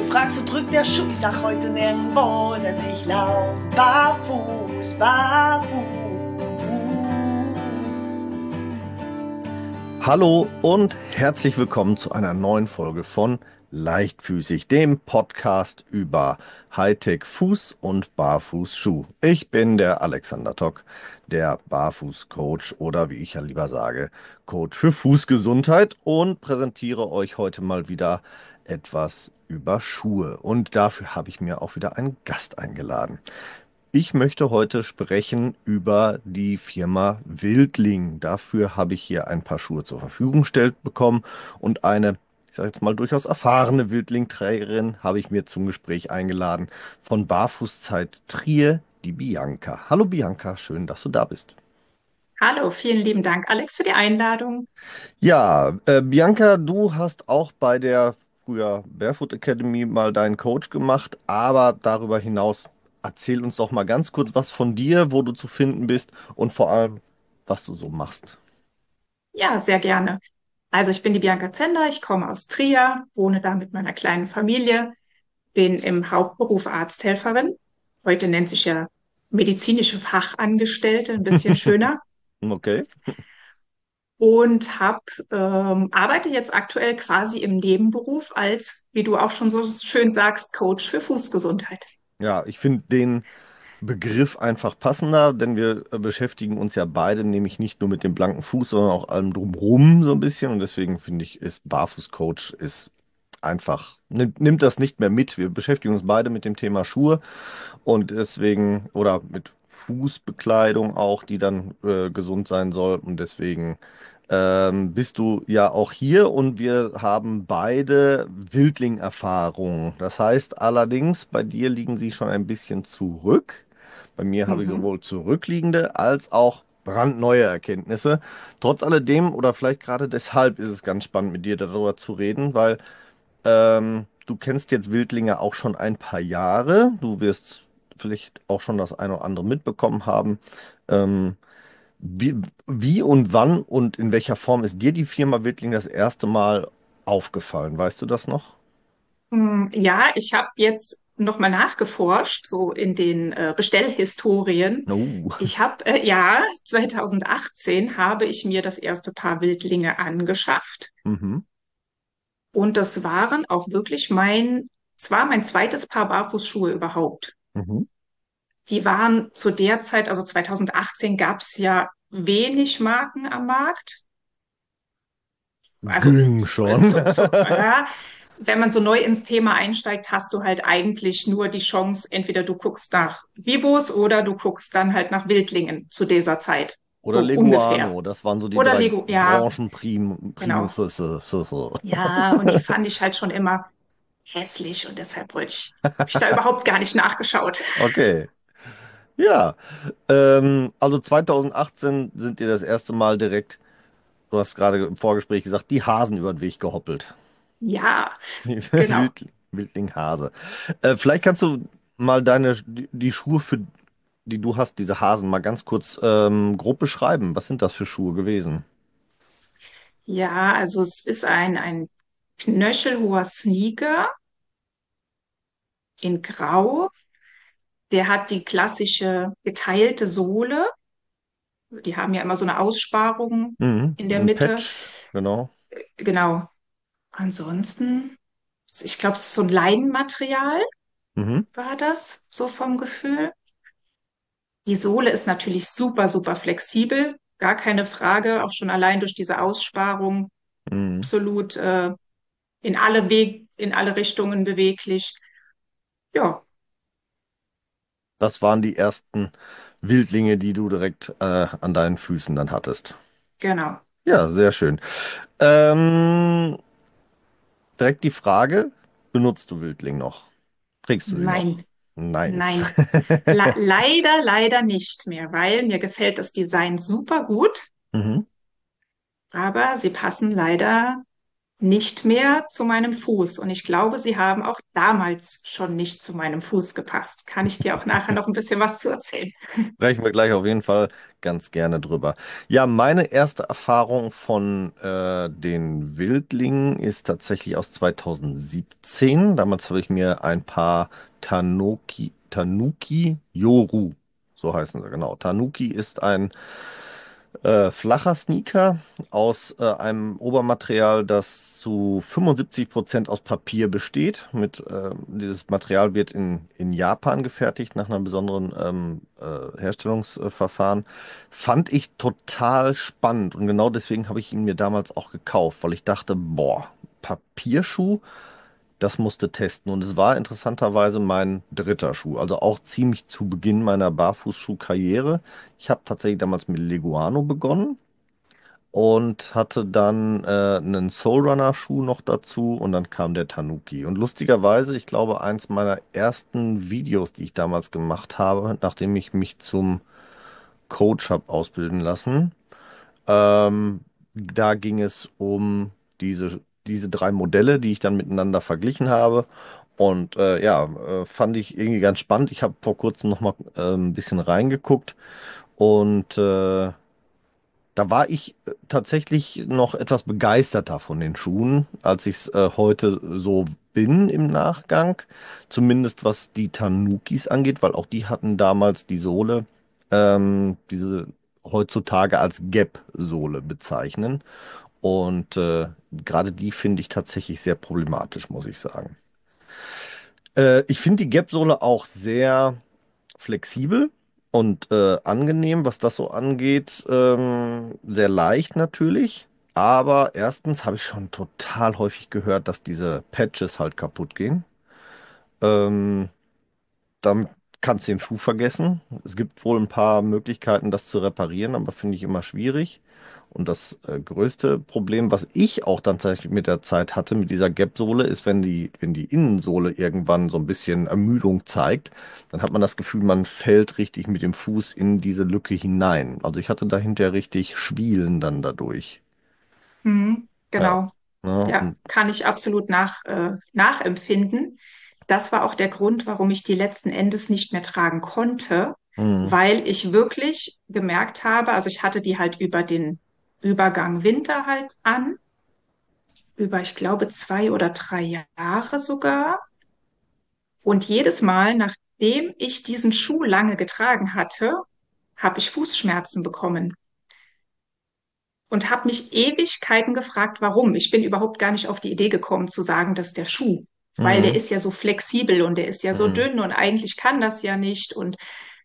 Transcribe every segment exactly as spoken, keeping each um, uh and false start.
fragst, wo drückt der Schuh? Ich sag heute nirgendwo, denn ich lauf barfuß, barfuß. Hallo und herzlich willkommen zu einer neuen Folge von Leichtfüßig, dem Podcast über Hightech-Fuß- und Barfußschuh. Ich bin der Alexander Tock, der Barfußcoach oder wie ich ja lieber sage, Coach für Fußgesundheit und präsentiere euch heute mal wieder etwas über Schuhe. Und dafür habe ich mir auch wieder einen Gast eingeladen. Ich möchte heute sprechen über die Firma Wildling. Dafür habe ich hier ein paar Schuhe zur Verfügung gestellt bekommen und eine, ich sage jetzt mal, durchaus erfahrene Wildling-Trägerin habe ich mir zum Gespräch eingeladen von Barfußzeit Trier, die Bianca. Hallo Bianca, schön, dass du da bist. Hallo, vielen lieben Dank, Alex, für die Einladung. Ja, äh, Bianca, du hast auch bei der früher Barefoot Academy mal deinen Coach gemacht, aber darüber hinaus erzähl uns doch mal ganz kurz was von dir, wo du zu finden bist und vor allem, was du so machst. Ja, sehr gerne. Also ich bin die Bianca Zender, ich komme aus Trier, wohne da mit meiner kleinen Familie, bin im Hauptberuf Arzthelferin. Heute nennt sich ja medizinische Fachangestellte, ein bisschen schöner. Okay. Und hab, ähm, arbeite jetzt aktuell quasi im Nebenberuf als, wie du auch schon so schön sagst, Coach für Fußgesundheit. Ja, ich finde den Begriff einfach passender, denn wir äh, beschäftigen uns ja beide nämlich nicht nur mit dem blanken Fuß, sondern auch allem drumherum so ein bisschen. Und deswegen finde ich, ist Barfußcoach ist einfach, nimmt, nimmt das nicht mehr mit. Wir beschäftigen uns beide mit dem Thema Schuhe und deswegen, oder mit Fußbekleidung auch, die dann äh, gesund sein soll. Und deswegen ähm, bist du ja auch hier und wir haben beide Wildling-Erfahrungen. Das heißt allerdings, bei dir liegen sie schon ein bisschen zurück. Bei mir habe ich Mhm. sowohl zurückliegende als auch brandneue Erkenntnisse. Trotz alledem oder vielleicht gerade deshalb ist es ganz spannend, mit dir darüber zu reden, weil ähm, du kennst jetzt Wildlinge auch schon ein paar Jahre. Du wirst vielleicht auch schon das eine oder andere mitbekommen haben. Ähm, wie, wie und wann und in welcher Form ist dir die Firma Wildling das erste Mal aufgefallen? Weißt du das noch? Hm, Ja, ich habe jetzt nochmal nachgeforscht, so in den äh, Bestellhistorien. Oh. Ich habe, äh, ja, zwanzig achtzehn habe ich mir das erste Paar Wildlinge angeschafft. Mhm. Und das waren auch wirklich mein, es war mein zweites Paar Barfußschuhe überhaupt. Mhm. Die waren zu der Zeit, also zwanzig achtzehn gab es ja wenig Marken am Markt. Also Ging äh, schon. zu, zu, ja, wenn man so neu ins Thema einsteigt, hast du halt eigentlich nur die Chance, entweder du guckst nach Vivos oder du guckst dann halt nach Wildlingen zu dieser Zeit. Oder So ungefähr. Leguano, das waren so die Oder drei Lego, ja, Branchen-Prim genau. Primusse. So, so. Ja, und die fand ich halt schon immer hässlich und deshalb wollte ich, habe ich da überhaupt gar nicht nachgeschaut. Okay. Ja. Ähm, also zwanzig achtzehn sind dir das erste Mal direkt, du hast gerade im Vorgespräch gesagt, die Hasen über den Weg gehoppelt. Ja, Die genau. Wild, Wildling-Hase. Äh, vielleicht kannst du mal deine, die, die Schuhe, für die du hast, diese Hasen, mal ganz kurz ähm, grob beschreiben. Was sind das für Schuhe gewesen? Ja, also es ist ein, ein knöchelhoher Sneaker in Grau. Der hat die klassische geteilte Sohle. Die haben ja immer so eine Aussparung Mhm. in So der ein Mitte. Patch, genau. Genau. Ansonsten, ich glaube, es ist so ein Leinenmaterial, Mhm. war das, so vom Gefühl. Die Sohle ist natürlich super, super flexibel, gar keine Frage, auch schon allein durch diese Aussparung Mhm. absolut äh, in alle Weg, in alle Richtungen beweglich. Ja, Das waren die ersten Wildlinge, die du direkt äh, an deinen Füßen dann hattest. genau. Ja, sehr schön. Ähm, direkt die Frage, benutzt du Wildling noch? Trägst du sie noch? Nein, Nein. nein. Le leider, leider nicht mehr, weil mir gefällt das Design super gut, Mhm. aber sie passen leider. nicht mehr zu meinem Fuß. Und ich glaube, sie haben auch damals schon nicht zu meinem Fuß gepasst. Kann ich dir auch nachher noch ein bisschen was zu erzählen? Sprechen wir gleich auf jeden Fall ganz gerne drüber. Ja, meine erste Erfahrung von äh, den Wildlingen ist tatsächlich aus zweitausendsiebzehn. Damals habe ich mir ein paar Tanuki, Tanuki Yoru, so heißen sie genau. Tanuki ist ein äh, flacher Sneaker aus äh, einem Obermaterial, das zu fünfundsiebzig Prozent aus Papier besteht. Mit, äh, dieses Material wird in, in Japan gefertigt nach einem besonderen ähm, äh, Herstellungsverfahren. Fand ich total spannend und genau deswegen habe ich ihn mir damals auch gekauft, weil ich dachte, boah, Papierschuh, das musste testen. Und es war interessanterweise mein dritter Schuh, also auch ziemlich zu Beginn meiner Barfußschuhkarriere. Ich habe tatsächlich damals mit Leguano begonnen und hatte dann äh, einen Soulrunner-Schuh noch dazu und dann kam der Tanuki. Und lustigerweise, ich glaube, eins meiner ersten Videos, die ich damals gemacht habe, nachdem ich mich zum Coach habe ausbilden lassen, ähm, da ging es um diese, diese drei Modelle, die ich dann miteinander verglichen habe. Und äh, ja, äh, fand ich irgendwie ganz spannend. Ich habe vor kurzem noch mal äh, ein bisschen reingeguckt und äh, da war ich äh, tatsächlich noch etwas begeisterter von den Schuhen, als ich es äh, heute so bin im Nachgang. Zumindest was die Tanukis angeht, weil auch die hatten damals die Sohle, ähm, diese heutzutage als Gap-Sohle bezeichnen. Und äh, gerade die finde ich tatsächlich sehr problematisch, muss ich sagen. Äh, ich finde die Gap-Sohle auch sehr flexibel und äh, angenehm, was das so angeht. Ähm, sehr leicht natürlich. Aber erstens habe ich schon total häufig gehört, dass diese Patches halt kaputt gehen. Ähm, Damit kannst du den Schuh vergessen. Es gibt wohl ein paar Möglichkeiten, das zu reparieren, aber finde ich immer schwierig. Und das äh, größte Problem, was ich auch dann tatsächlich mit der Zeit hatte, mit dieser Gap-Sohle, ist, wenn die, wenn die Innensohle irgendwann so ein bisschen Ermüdung zeigt, dann hat man das Gefühl, man fällt richtig mit dem Fuß in diese Lücke hinein. Also ich hatte dahinter richtig Schwielen dann dadurch. Mhm, Ja. genau. Ja, Ja, und, kann ich absolut nach, äh, nachempfinden. Das war auch der Grund, warum ich die letzten Endes nicht mehr tragen konnte, hm, weil ich wirklich gemerkt habe, also ich hatte die halt über den Übergang Winter halt an, über, ich glaube, zwei oder drei Jahre sogar. Und jedes Mal, nachdem ich diesen Schuh lange getragen hatte, habe ich Fußschmerzen bekommen und habe mich Ewigkeiten gefragt, warum. Ich bin überhaupt gar nicht auf die Idee gekommen zu sagen, dass der Schuh, weil der hm, ist ja so flexibel und der ist ja so hm, dünn und eigentlich kann das ja nicht. Und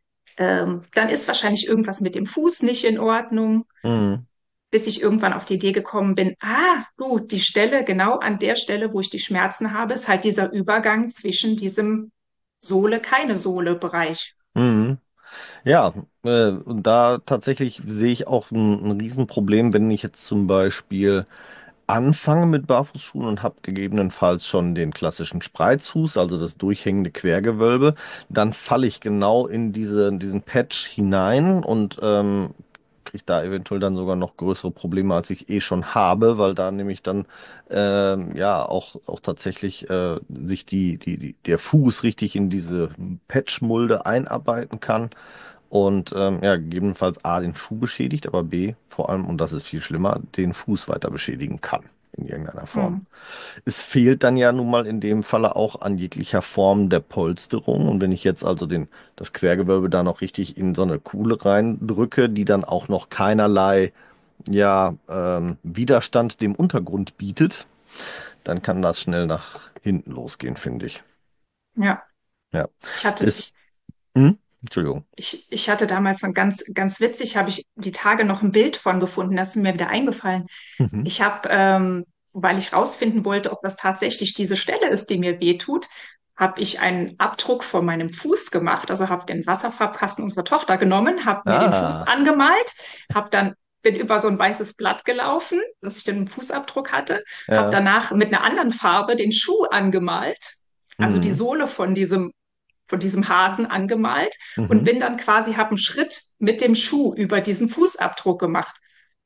ähm, dann ist wahrscheinlich irgendwas mit dem Fuß nicht in Ordnung, hm, bis ich irgendwann auf die Idee gekommen bin, ah, du, die Stelle, genau an der Stelle, wo ich die Schmerzen habe, ist halt dieser Übergang zwischen diesem Sohle, keine Sohle-Bereich. hm. Ja, äh, und da tatsächlich sehe ich auch ein, ein Riesenproblem, wenn ich jetzt zum Beispiel anfange mit Barfußschuhen und habe gegebenenfalls schon den klassischen Spreizfuß, also das durchhängende Quergewölbe, dann falle ich genau in diese, in diesen Patch hinein und ähm, kriege da eventuell dann sogar noch größere Probleme, als ich eh schon habe, weil da nämlich dann ähm, ja auch, auch tatsächlich äh, sich die, die, die, der Fuß richtig in diese Patchmulde einarbeiten kann und ähm, ja, gegebenenfalls A, den Schuh beschädigt, aber B, vor allem, und das ist viel schlimmer, den Fuß weiter beschädigen kann in irgendeiner Form. Hm. Es fehlt dann ja nun mal in dem Falle auch an jeglicher Form der Polsterung. Und wenn ich jetzt also den, das Quergewölbe da noch richtig in so eine Kuhle reindrücke, die dann auch noch keinerlei ja, ähm, Widerstand dem Untergrund bietet, dann kann das schnell nach hinten losgehen, finde ich. Ja, Ja. ich hatte, Ist, ich, hm? Entschuldigung. Ich, ich hatte damals so ein ganz, ganz witzig, habe ich die Tage noch ein Bild von gefunden, das ist mir wieder eingefallen. Mhm. Ich habe, ähm, weil ich rausfinden wollte, ob das tatsächlich diese Stelle ist, die mir wehtut, habe ich einen Abdruck von meinem Fuß gemacht. Also habe den Wasserfarbkasten unserer Tochter genommen, habe mir den Fuß Ah, angemalt, habe dann bin über so ein weißes Blatt gelaufen, dass ich dann einen Fußabdruck hatte, habe ja. danach mit einer anderen Farbe den Schuh angemalt, also die Mhm. Sohle von diesem von diesem Hasen angemalt und Mhm. bin dann quasi, habe einen Schritt mit dem Schuh über diesen Fußabdruck gemacht.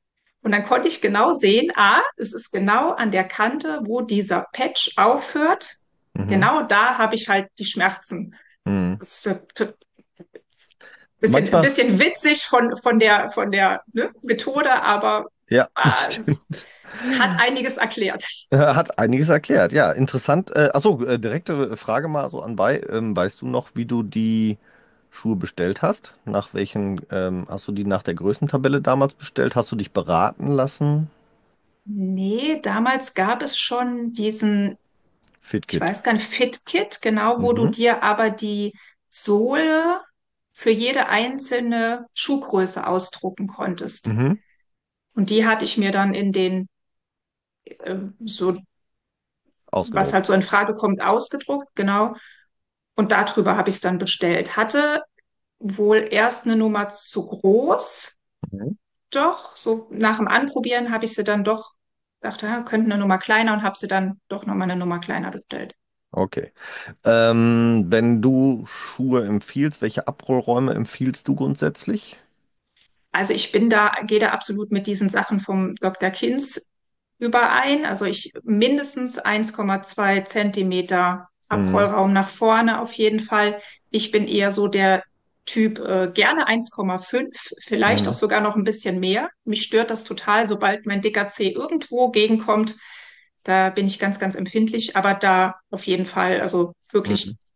Und dann konnte ich genau sehen, ah, es ist genau an der Kante, wo dieser Patch aufhört. Mhm. Genau da habe ich halt die Schmerzen. Mhm. Das ist ein bisschen, ein Manchmal, bisschen witzig von, von der, von der ne, Methode, aber ja, ah, stimmt. hat einiges erklärt. Äh, Hat einiges erklärt. Ja, interessant. Äh, achso, äh, direkte Frage mal so anbei. Ähm, weißt du noch, wie du die Schuhe bestellt hast? Nach welchen, ähm, hast du die nach der Größentabelle damals bestellt? Hast du dich beraten lassen? Nee, damals gab es schon diesen, ich FitKit. weiß gar nicht, Fit-Kit, genau, wo du Mhm. dir aber die Sohle für jede einzelne Schuhgröße ausdrucken konntest. Mhm. Und die hatte ich mir dann in den, äh, so, was Ausgedruckt. halt so in Frage kommt, ausgedruckt, genau. Und darüber habe ich es dann bestellt. Hatte wohl erst eine Nummer zu groß, Mhm. doch, so nach dem Anprobieren habe ich sie dann doch, dachte, ja, könnte eine Nummer kleiner und habe sie dann doch nochmal eine Nummer kleiner bestellt. Okay. Ähm, wenn du Schuhe empfiehlst, welche Abrollräume empfiehlst du grundsätzlich? Also ich bin da, gehe da absolut mit diesen Sachen vom Doktor Kins überein. Also ich mindestens eins Komma zwei Zentimeter Mhm. Abrollraum nach vorne auf jeden Fall. Ich bin eher so der Typ äh, gerne eins Komma fünf, vielleicht auch Mhm. sogar noch ein bisschen mehr. Mich stört das total, sobald mein dicker Zeh irgendwo gegenkommt. Da bin ich ganz, ganz empfindlich, aber da auf jeden Fall, also wirklich. Mhm.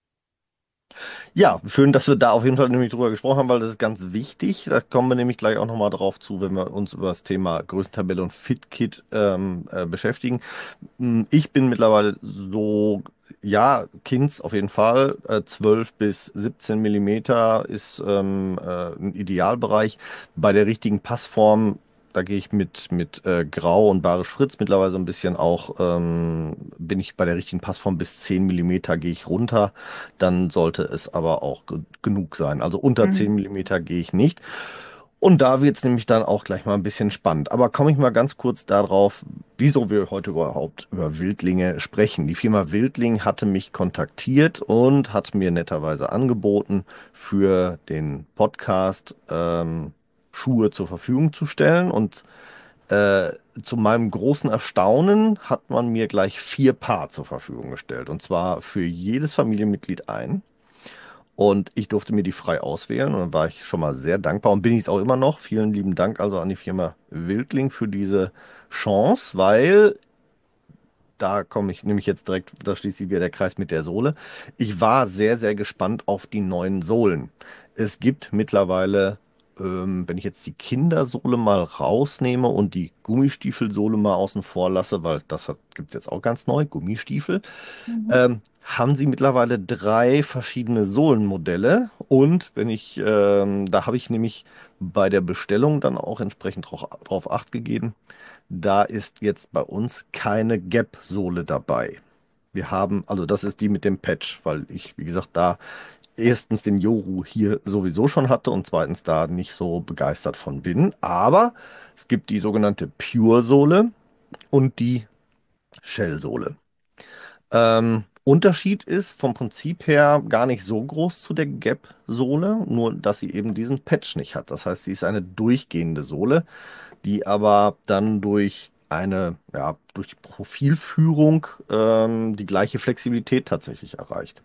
Ja, schön, dass wir da auf jeden Fall nämlich drüber gesprochen haben, weil das ist ganz wichtig. Da kommen wir nämlich gleich auch nochmal drauf zu, wenn wir uns über das Thema Größentabelle und FitKit ähm, äh, beschäftigen. Mm, Ich bin mittlerweile so, ja, Kinds auf jeden Fall. Äh, zwölf bis siebzehn Millimeter ist ähm, äh, ein Idealbereich. Bei der richtigen Passform, da gehe ich mit, mit äh, Grau und Barisch Fritz mittlerweile so ein bisschen auch, ähm, bin ich bei der richtigen Passform bis zehn Millimeter gehe ich runter. Dann sollte es aber auch ge genug sein. Also unter zehn Mhm. Millimeter gehe ich nicht. Und da wird es nämlich dann auch gleich mal ein bisschen spannend. Aber komme ich mal ganz kurz darauf, wieso wir heute überhaupt über Wildlinge sprechen. Die Firma Wildling hatte mich kontaktiert und hat mir netterweise angeboten, für den Podcast ähm, Schuhe zur Verfügung zu stellen. Und äh, zu meinem großen Erstaunen hat man mir gleich vier Paar zur Verfügung gestellt. Und zwar für jedes Familienmitglied ein. Und ich durfte mir die frei auswählen und dann war ich schon mal sehr dankbar und bin ich es auch immer noch. Vielen lieben Dank also an die Firma Wildling für diese Chance, weil da komme ich nämlich jetzt direkt, da schließt sich wieder der Kreis mit der Sohle. Ich war sehr, sehr gespannt auf die neuen Sohlen. Es gibt mittlerweile, ähm, wenn ich jetzt die Kindersohle mal rausnehme und die Gummistiefelsohle mal außen vor lasse, weil das gibt es jetzt auch ganz neu, Gummistiefel, Mhm. ähm, haben sie mittlerweile drei verschiedene Sohlenmodelle. Und wenn ich, ähm, da habe ich nämlich bei der Bestellung dann auch entsprechend drauf, drauf Acht gegeben. Da ist jetzt bei uns keine Gap-Sohle dabei. Wir haben, also das ist die mit dem Patch, weil ich, wie gesagt, da erstens den Yoru hier sowieso schon hatte und zweitens da nicht so begeistert von bin. Aber es gibt die sogenannte Pure-Sohle und die Shell-Sohle. Ähm, Unterschied ist vom Prinzip her gar nicht so groß zu der Gap-Sohle, nur dass sie eben diesen Patch nicht hat. Das heißt, sie ist eine durchgehende Sohle, die aber dann durch eine, ja, durch die Profilführung ähm, die gleiche Flexibilität tatsächlich erreicht.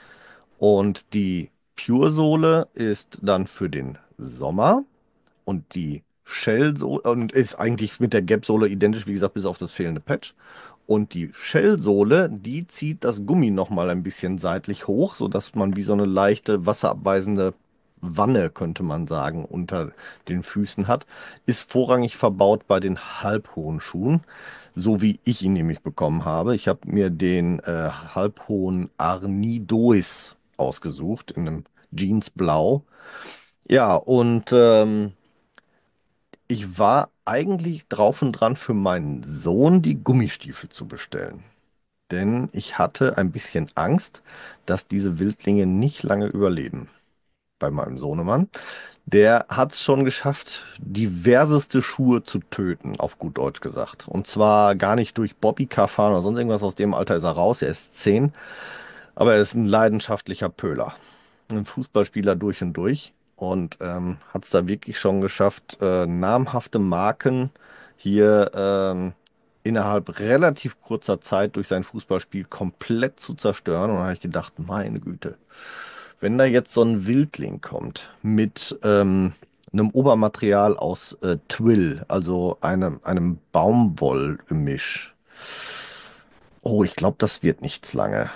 Und die Pure-Sohle ist dann für den Sommer und die Shell-Sohle und ist eigentlich mit der Gap-Sohle identisch, wie gesagt, bis auf das fehlende Patch. Und die Shell-Sohle, die zieht das Gummi nochmal ein bisschen seitlich hoch, sodass man wie so eine leichte wasserabweisende Wanne, könnte man sagen, unter den Füßen hat. Ist vorrangig verbaut bei den halbhohen Schuhen, so wie ich ihn nämlich bekommen habe. Ich habe mir den äh, halbhohen Arnidois ausgesucht in einem Jeansblau. Ja, und ähm, ich war eigentlich drauf und dran für meinen Sohn die Gummistiefel zu bestellen. Denn ich hatte ein bisschen Angst, dass diese Wildlinge nicht lange überleben bei meinem Sohnemann. Der hat es schon geschafft, diverseste Schuhe zu töten, auf gut Deutsch gesagt. Und zwar gar nicht durch Bobbycar-Fahren oder sonst irgendwas, aus dem Alter ist er raus, er ist zehn, aber er ist ein leidenschaftlicher Pöler. Ein Fußballspieler durch und durch. und ähm, hat es da wirklich schon geschafft, äh, namhafte Marken hier ähm, innerhalb relativ kurzer Zeit durch sein Fußballspiel komplett zu zerstören. Und da habe ich gedacht, meine Güte, wenn da jetzt so ein Wildling kommt mit ähm, einem Obermaterial aus äh, Twill, also einem, einem Baumwollgemisch. Oh, ich glaube, das wird nichts lange.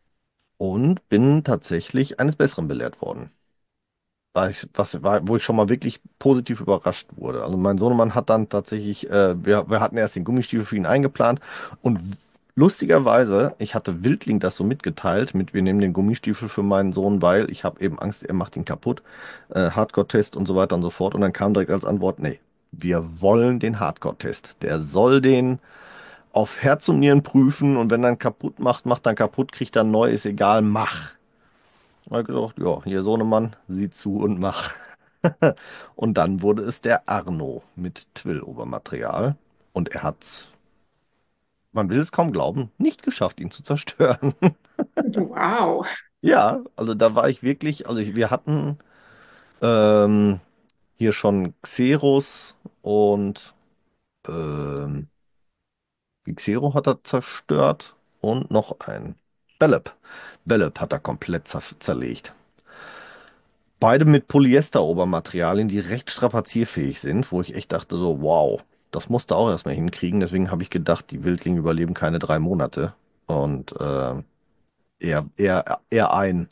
Und bin tatsächlich eines Besseren belehrt worden. War ich, was war, wo ich schon mal wirklich positiv überrascht wurde. Also mein Sohnemann hat dann tatsächlich, äh, wir, wir hatten erst den Gummistiefel für ihn eingeplant und lustigerweise, ich hatte Wildling das so mitgeteilt, mit wir nehmen den Gummistiefel für meinen Sohn, weil ich habe eben Angst, er macht ihn kaputt, äh, Hardcore-Test und so weiter und so fort. Und dann kam direkt als Antwort, nee, wir wollen den Hardcore-Test. Der soll den auf Herz und Nieren prüfen und wenn er ihn kaputt macht, macht er ihn kaputt, kriegt er neu, ist egal, mach. Da hab ich gesagt, ja, hier Sohnemann, sieh zu und mach. Und dann wurde es der Arno mit Twill-Obermaterial. Und er hat's, man will es kaum glauben, nicht geschafft, ihn zu zerstören. Wow. Ja, also da war ich wirklich, also ich, wir hatten ähm, hier schon Xeros und ähm, die Xero hat er zerstört und noch ein Bellep. Bellep hat er komplett zer zerlegt. Beide mit Polyester-Obermaterialien, die recht strapazierfähig sind, wo ich echt dachte so, wow, das musst du auch erstmal hinkriegen. Deswegen habe ich gedacht, die Wildlinge überleben keine drei Monate. Und äh, eher, eher, eher ein.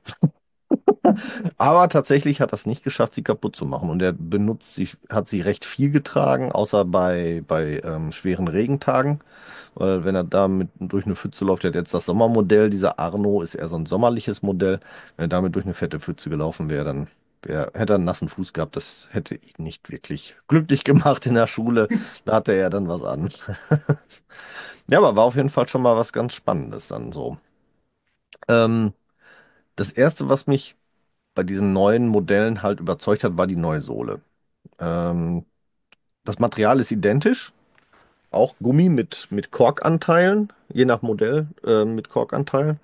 Aber tatsächlich hat das nicht geschafft, sie kaputt zu machen. Und er benutzt sie, hat sie recht viel getragen, außer bei, bei ähm, schweren Regentagen. Weil wenn er damit durch eine Pfütze läuft, der hat jetzt das Sommermodell, dieser Arno ist eher so ein sommerliches Modell. Wenn er damit durch eine fette Pfütze gelaufen wäre, dann wär, hätte er einen nassen Fuß gehabt. Das hätte ihn nicht wirklich glücklich gemacht in der Schule. Da hatte er dann was an. Ja, aber war auf jeden Fall schon mal was ganz Spannendes dann so. Ähm, das erste, was mich bei diesen neuen Modellen halt überzeugt hat, war die neue Sohle. Ähm, das Material ist identisch, auch Gummi mit, mit Korkanteilen, je nach Modell äh, mit Korkanteilen.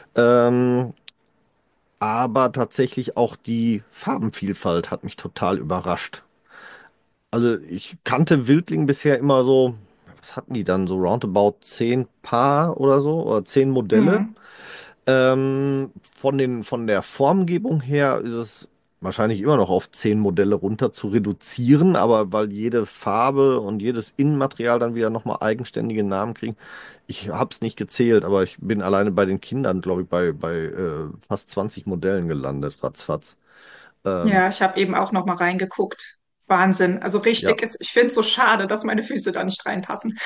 Ähm, aber tatsächlich auch die Farbenvielfalt hat mich total überrascht. Also ich kannte Wildling bisher immer so, was hatten die dann, so roundabout zehn Paar oder so, oder zehn Modelle. Mhm. Ähm, von den, von der Formgebung her ist es wahrscheinlich immer noch auf zehn Modelle runter zu reduzieren, aber weil jede Farbe und jedes Innenmaterial dann wieder nochmal eigenständige Namen kriegen. Ich habe es nicht gezählt, aber ich bin alleine bei den Kindern, glaube ich, bei, bei äh, fast zwanzig Modellen gelandet, ratzfatz. Ähm, Ja, ich habe eben auch noch mal reingeguckt. Wahnsinn. Also ja. richtig ist, ich finde es so schade, dass meine Füße da nicht reinpassen.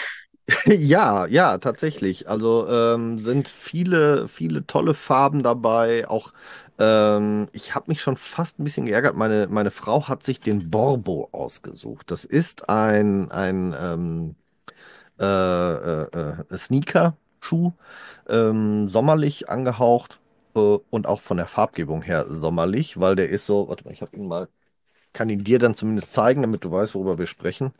Ja, ja, tatsächlich. Also ähm, sind viele, viele tolle Farben dabei. Auch ähm, ich habe mich schon fast ein bisschen geärgert. Meine, meine Frau hat sich den Borbo ausgesucht. Das ist ein, ein ähm, äh, äh, äh, Sneaker-Schuh, ähm, sommerlich angehaucht äh, und auch von der Farbgebung her sommerlich, weil der ist so, warte mal, ich habe ihn mal, kann ihn dir dann zumindest zeigen, damit du weißt, worüber wir sprechen.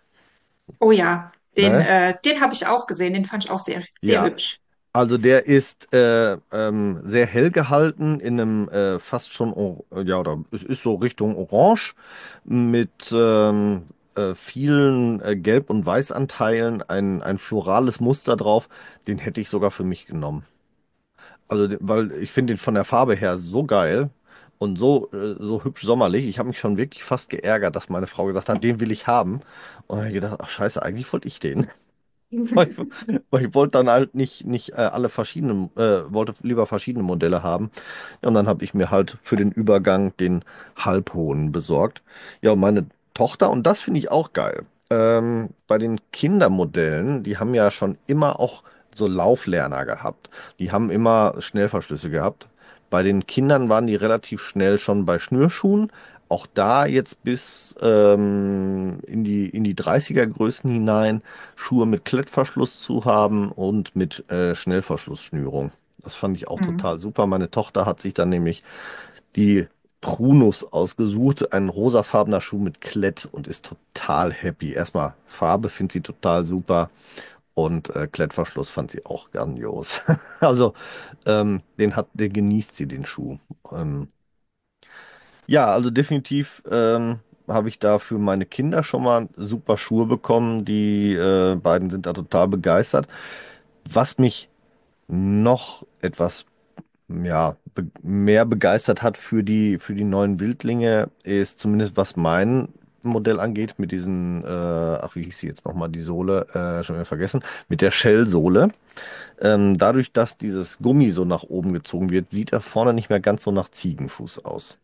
Oh ja, den, Ne? äh, den habe ich auch gesehen. Den fand ich auch sehr, sehr Ja, hübsch. also der ist äh, ähm, sehr hell gehalten in einem äh, fast schon, or- ja, oder es ist so Richtung Orange mit ähm, äh, vielen äh, Gelb- und Weißanteilen, ein, ein florales Muster drauf. Den hätte ich sogar für mich genommen. Also, de- weil ich finde den von der Farbe her so geil und so, äh, so hübsch sommerlich. Ich habe mich schon wirklich fast geärgert, dass meine Frau gesagt hat, den will ich haben. Und dann hab ich gedacht, ach scheiße, eigentlich wollte ich den. Weil ich, weil ich wollte dann halt nicht, nicht äh, alle verschiedenen, äh, wollte lieber verschiedene Modelle haben. Ja, und dann habe ich mir halt für den Übergang den halbhohen besorgt. Ja, und meine Tochter, und das finde ich auch geil. Ähm, bei den Kindermodellen, die haben ja schon immer auch so Lauflerner gehabt. Die haben immer Schnellverschlüsse gehabt. Bei den Kindern waren die relativ schnell schon bei Schnürschuhen. Auch da jetzt bis ähm, in die, in die dreißiger Größen hinein Schuhe mit Klettverschluss zu haben und mit äh, Schnellverschlussschnürung. Das fand ich auch Mhm. total super. Meine Tochter hat sich dann nämlich die Prunus ausgesucht, ein rosafarbener Schuh mit Klett und ist total happy. Erstmal Farbe findet sie total super und äh, Klettverschluss fand sie auch grandios. Also ähm, den hat, den genießt sie den Schuh. Ähm, Ja, also definitiv ähm, habe ich da für meine Kinder schon mal super Schuhe bekommen. Die äh, beiden sind da total begeistert. Was mich noch etwas ja, be mehr begeistert hat für die, für die neuen Wildlinge, ist zumindest was mein Modell angeht, mit diesen, äh, ach, wie hieß sie jetzt nochmal, die Sohle, äh, schon wieder vergessen, mit der Shell-Sohle. Ähm, dadurch, dass dieses Gummi so nach oben gezogen wird, sieht er vorne nicht mehr ganz so nach Ziegenfuß aus.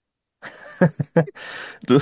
Du,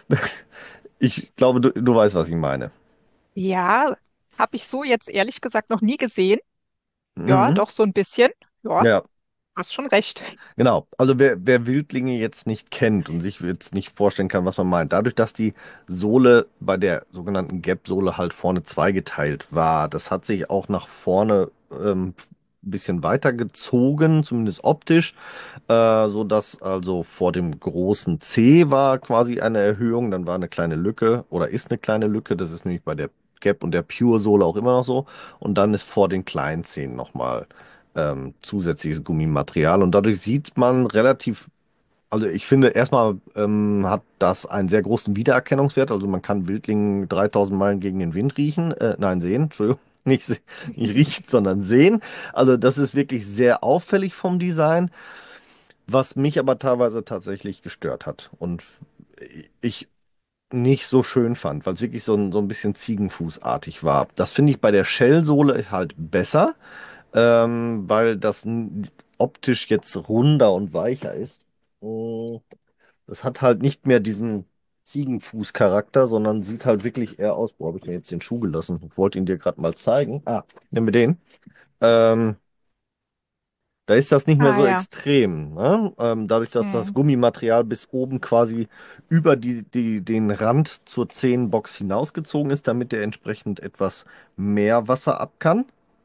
ich glaube, du, du weißt, was ich meine. Ja, habe ich so jetzt ehrlich gesagt noch nie gesehen. Ja, Mhm. doch so ein bisschen. Ja, Ja, hast schon recht. genau. Also wer, wer Wildlinge jetzt nicht kennt und sich jetzt nicht vorstellen kann, was man meint, dadurch, dass die Sohle bei der sogenannten Gap-Sohle halt vorne zweigeteilt war, das hat sich auch nach vorne ähm, ein bisschen weiter gezogen, zumindest optisch, äh, so dass also vor dem großen C war quasi eine Erhöhung, dann war eine kleine Lücke oder ist eine kleine Lücke, das ist nämlich bei der Gap und der Pure-Sohle auch immer noch so, und dann ist vor den kleinen Zehen nochmal ähm, zusätzliches Gummimaterial und dadurch sieht man relativ, also ich finde erstmal ähm, hat das einen sehr großen Wiedererkennungswert, also man kann Wildlingen dreitausend Meilen gegen den Wind riechen, äh, nein, sehen, Entschuldigung, nicht, se- nicht riechen, sondern sehen. Also das ist wirklich sehr auffällig vom Design, was mich aber teilweise tatsächlich gestört hat und ich nicht so schön fand, weil es wirklich so ein, so ein bisschen Ziegenfußartig war. Das finde ich bei der Shell-Sohle halt besser, ähm, weil das n- optisch jetzt runder und weicher ist. Mm, Das hat halt nicht mehr diesen Ziegenfuß-Charakter, sondern sieht halt wirklich eher aus. Wo habe ich mir jetzt den Schuh gelassen? Ich wollte ihn dir gerade mal zeigen. Ah, nimm mir den. Ähm, Da ist das nicht mehr Ah so ja. extrem, ne? Ähm, dadurch, dass das Hm. Gummimaterial bis oben quasi über die, die, den Rand zur Zehenbox hinausgezogen ist, damit er entsprechend etwas mehr Wasser ab kann,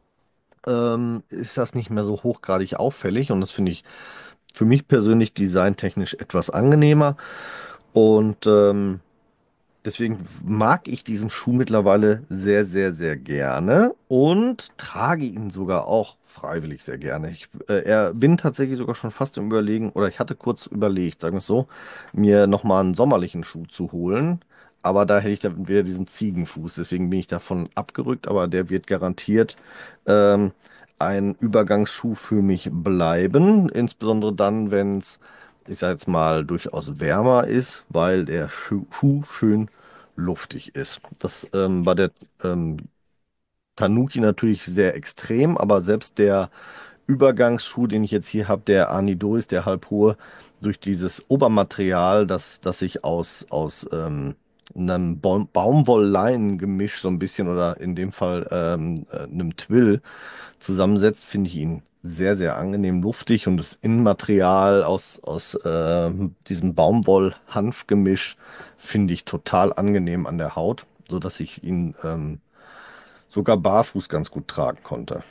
ähm, ist das nicht mehr so hochgradig auffällig. Und das finde ich für mich persönlich designtechnisch etwas angenehmer. Und ähm, deswegen mag ich diesen Schuh mittlerweile sehr, sehr, sehr gerne und trage ihn sogar auch freiwillig sehr gerne. Ich äh, er, bin tatsächlich sogar schon fast im Überlegen, oder ich hatte kurz überlegt, sagen wir es so, mir nochmal einen sommerlichen Schuh zu holen. Aber da hätte ich dann wieder diesen Ziegenfuß. Deswegen bin ich davon abgerückt, aber der wird garantiert ähm, ein Übergangsschuh für mich bleiben. Insbesondere dann, wenn es, ich sage jetzt mal, durchaus wärmer ist, weil der Schuh, Schuh schön luftig ist. Das ähm, war der ähm, Tanuki natürlich sehr extrem, aber selbst der Übergangsschuh, den ich jetzt hier habe, der Anidois, der halbhohe, durch dieses Obermaterial, das, das sich aus, aus ähm, einem Baum Baumwoll-Leinen-Gemisch so ein bisschen oder in dem Fall ähm, äh, einem Twill zusammensetzt, finde ich ihn sehr, sehr angenehm luftig und das Innenmaterial aus, aus äh, diesem Baumwoll-Hanf-Gemisch finde ich total angenehm an der Haut, sodass ich ihn ähm, sogar barfuß ganz gut tragen konnte.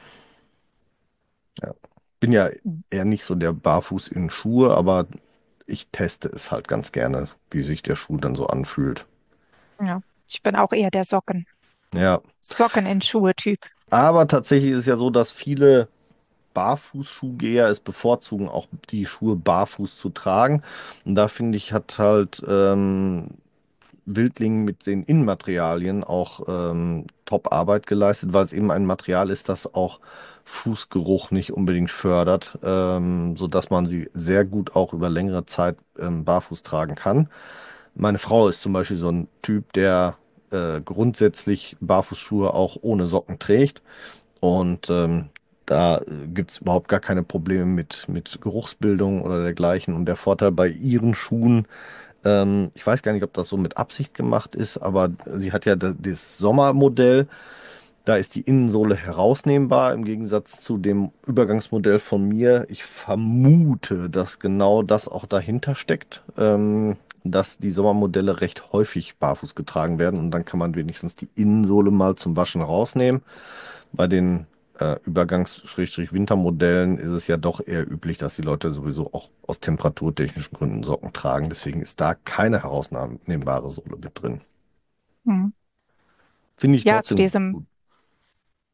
Ja. Bin ja eher nicht so der Barfuß in Schuhe, aber ich teste es halt ganz gerne, wie sich der Schuh dann so anfühlt. Ja. Ich bin auch eher der Socken. Ja, Socken in Schuhe-Typ. aber tatsächlich ist es ja so, dass viele Barfußschuhgeher es bevorzugen, auch die Schuhe barfuß zu tragen. Und da finde ich, hat halt ähm, Wildling mit den Innenmaterialien auch ähm, Top-Arbeit geleistet, weil es eben ein Material ist, das auch Fußgeruch nicht unbedingt fördert, ähm, sodass man sie sehr gut auch über längere Zeit ähm, barfuß tragen kann. Meine Frau ist zum Beispiel so ein Typ, der äh, grundsätzlich Barfußschuhe auch ohne Socken trägt. Und ähm, da äh, gibt es überhaupt gar keine Probleme mit, mit Geruchsbildung oder dergleichen. Und der Vorteil bei ihren Schuhen, ähm, ich weiß gar nicht, ob das so mit Absicht gemacht ist, aber sie hat ja da- das Sommermodell, da ist die Innensohle herausnehmbar im Gegensatz zu dem Übergangsmodell von mir. Ich vermute, dass genau das auch dahinter steckt, ähm, dass die Sommermodelle recht häufig barfuß getragen werden und dann kann man wenigstens die Innensohle mal zum Waschen rausnehmen. Bei den äh, Übergangs-Wintermodellen ist es ja doch eher üblich, dass die Leute sowieso auch aus temperaturtechnischen Gründen Socken tragen. Deswegen ist da keine herausnehmbare Sohle mit drin. Hm. Finde ich Ja, zu trotzdem diesem, gut.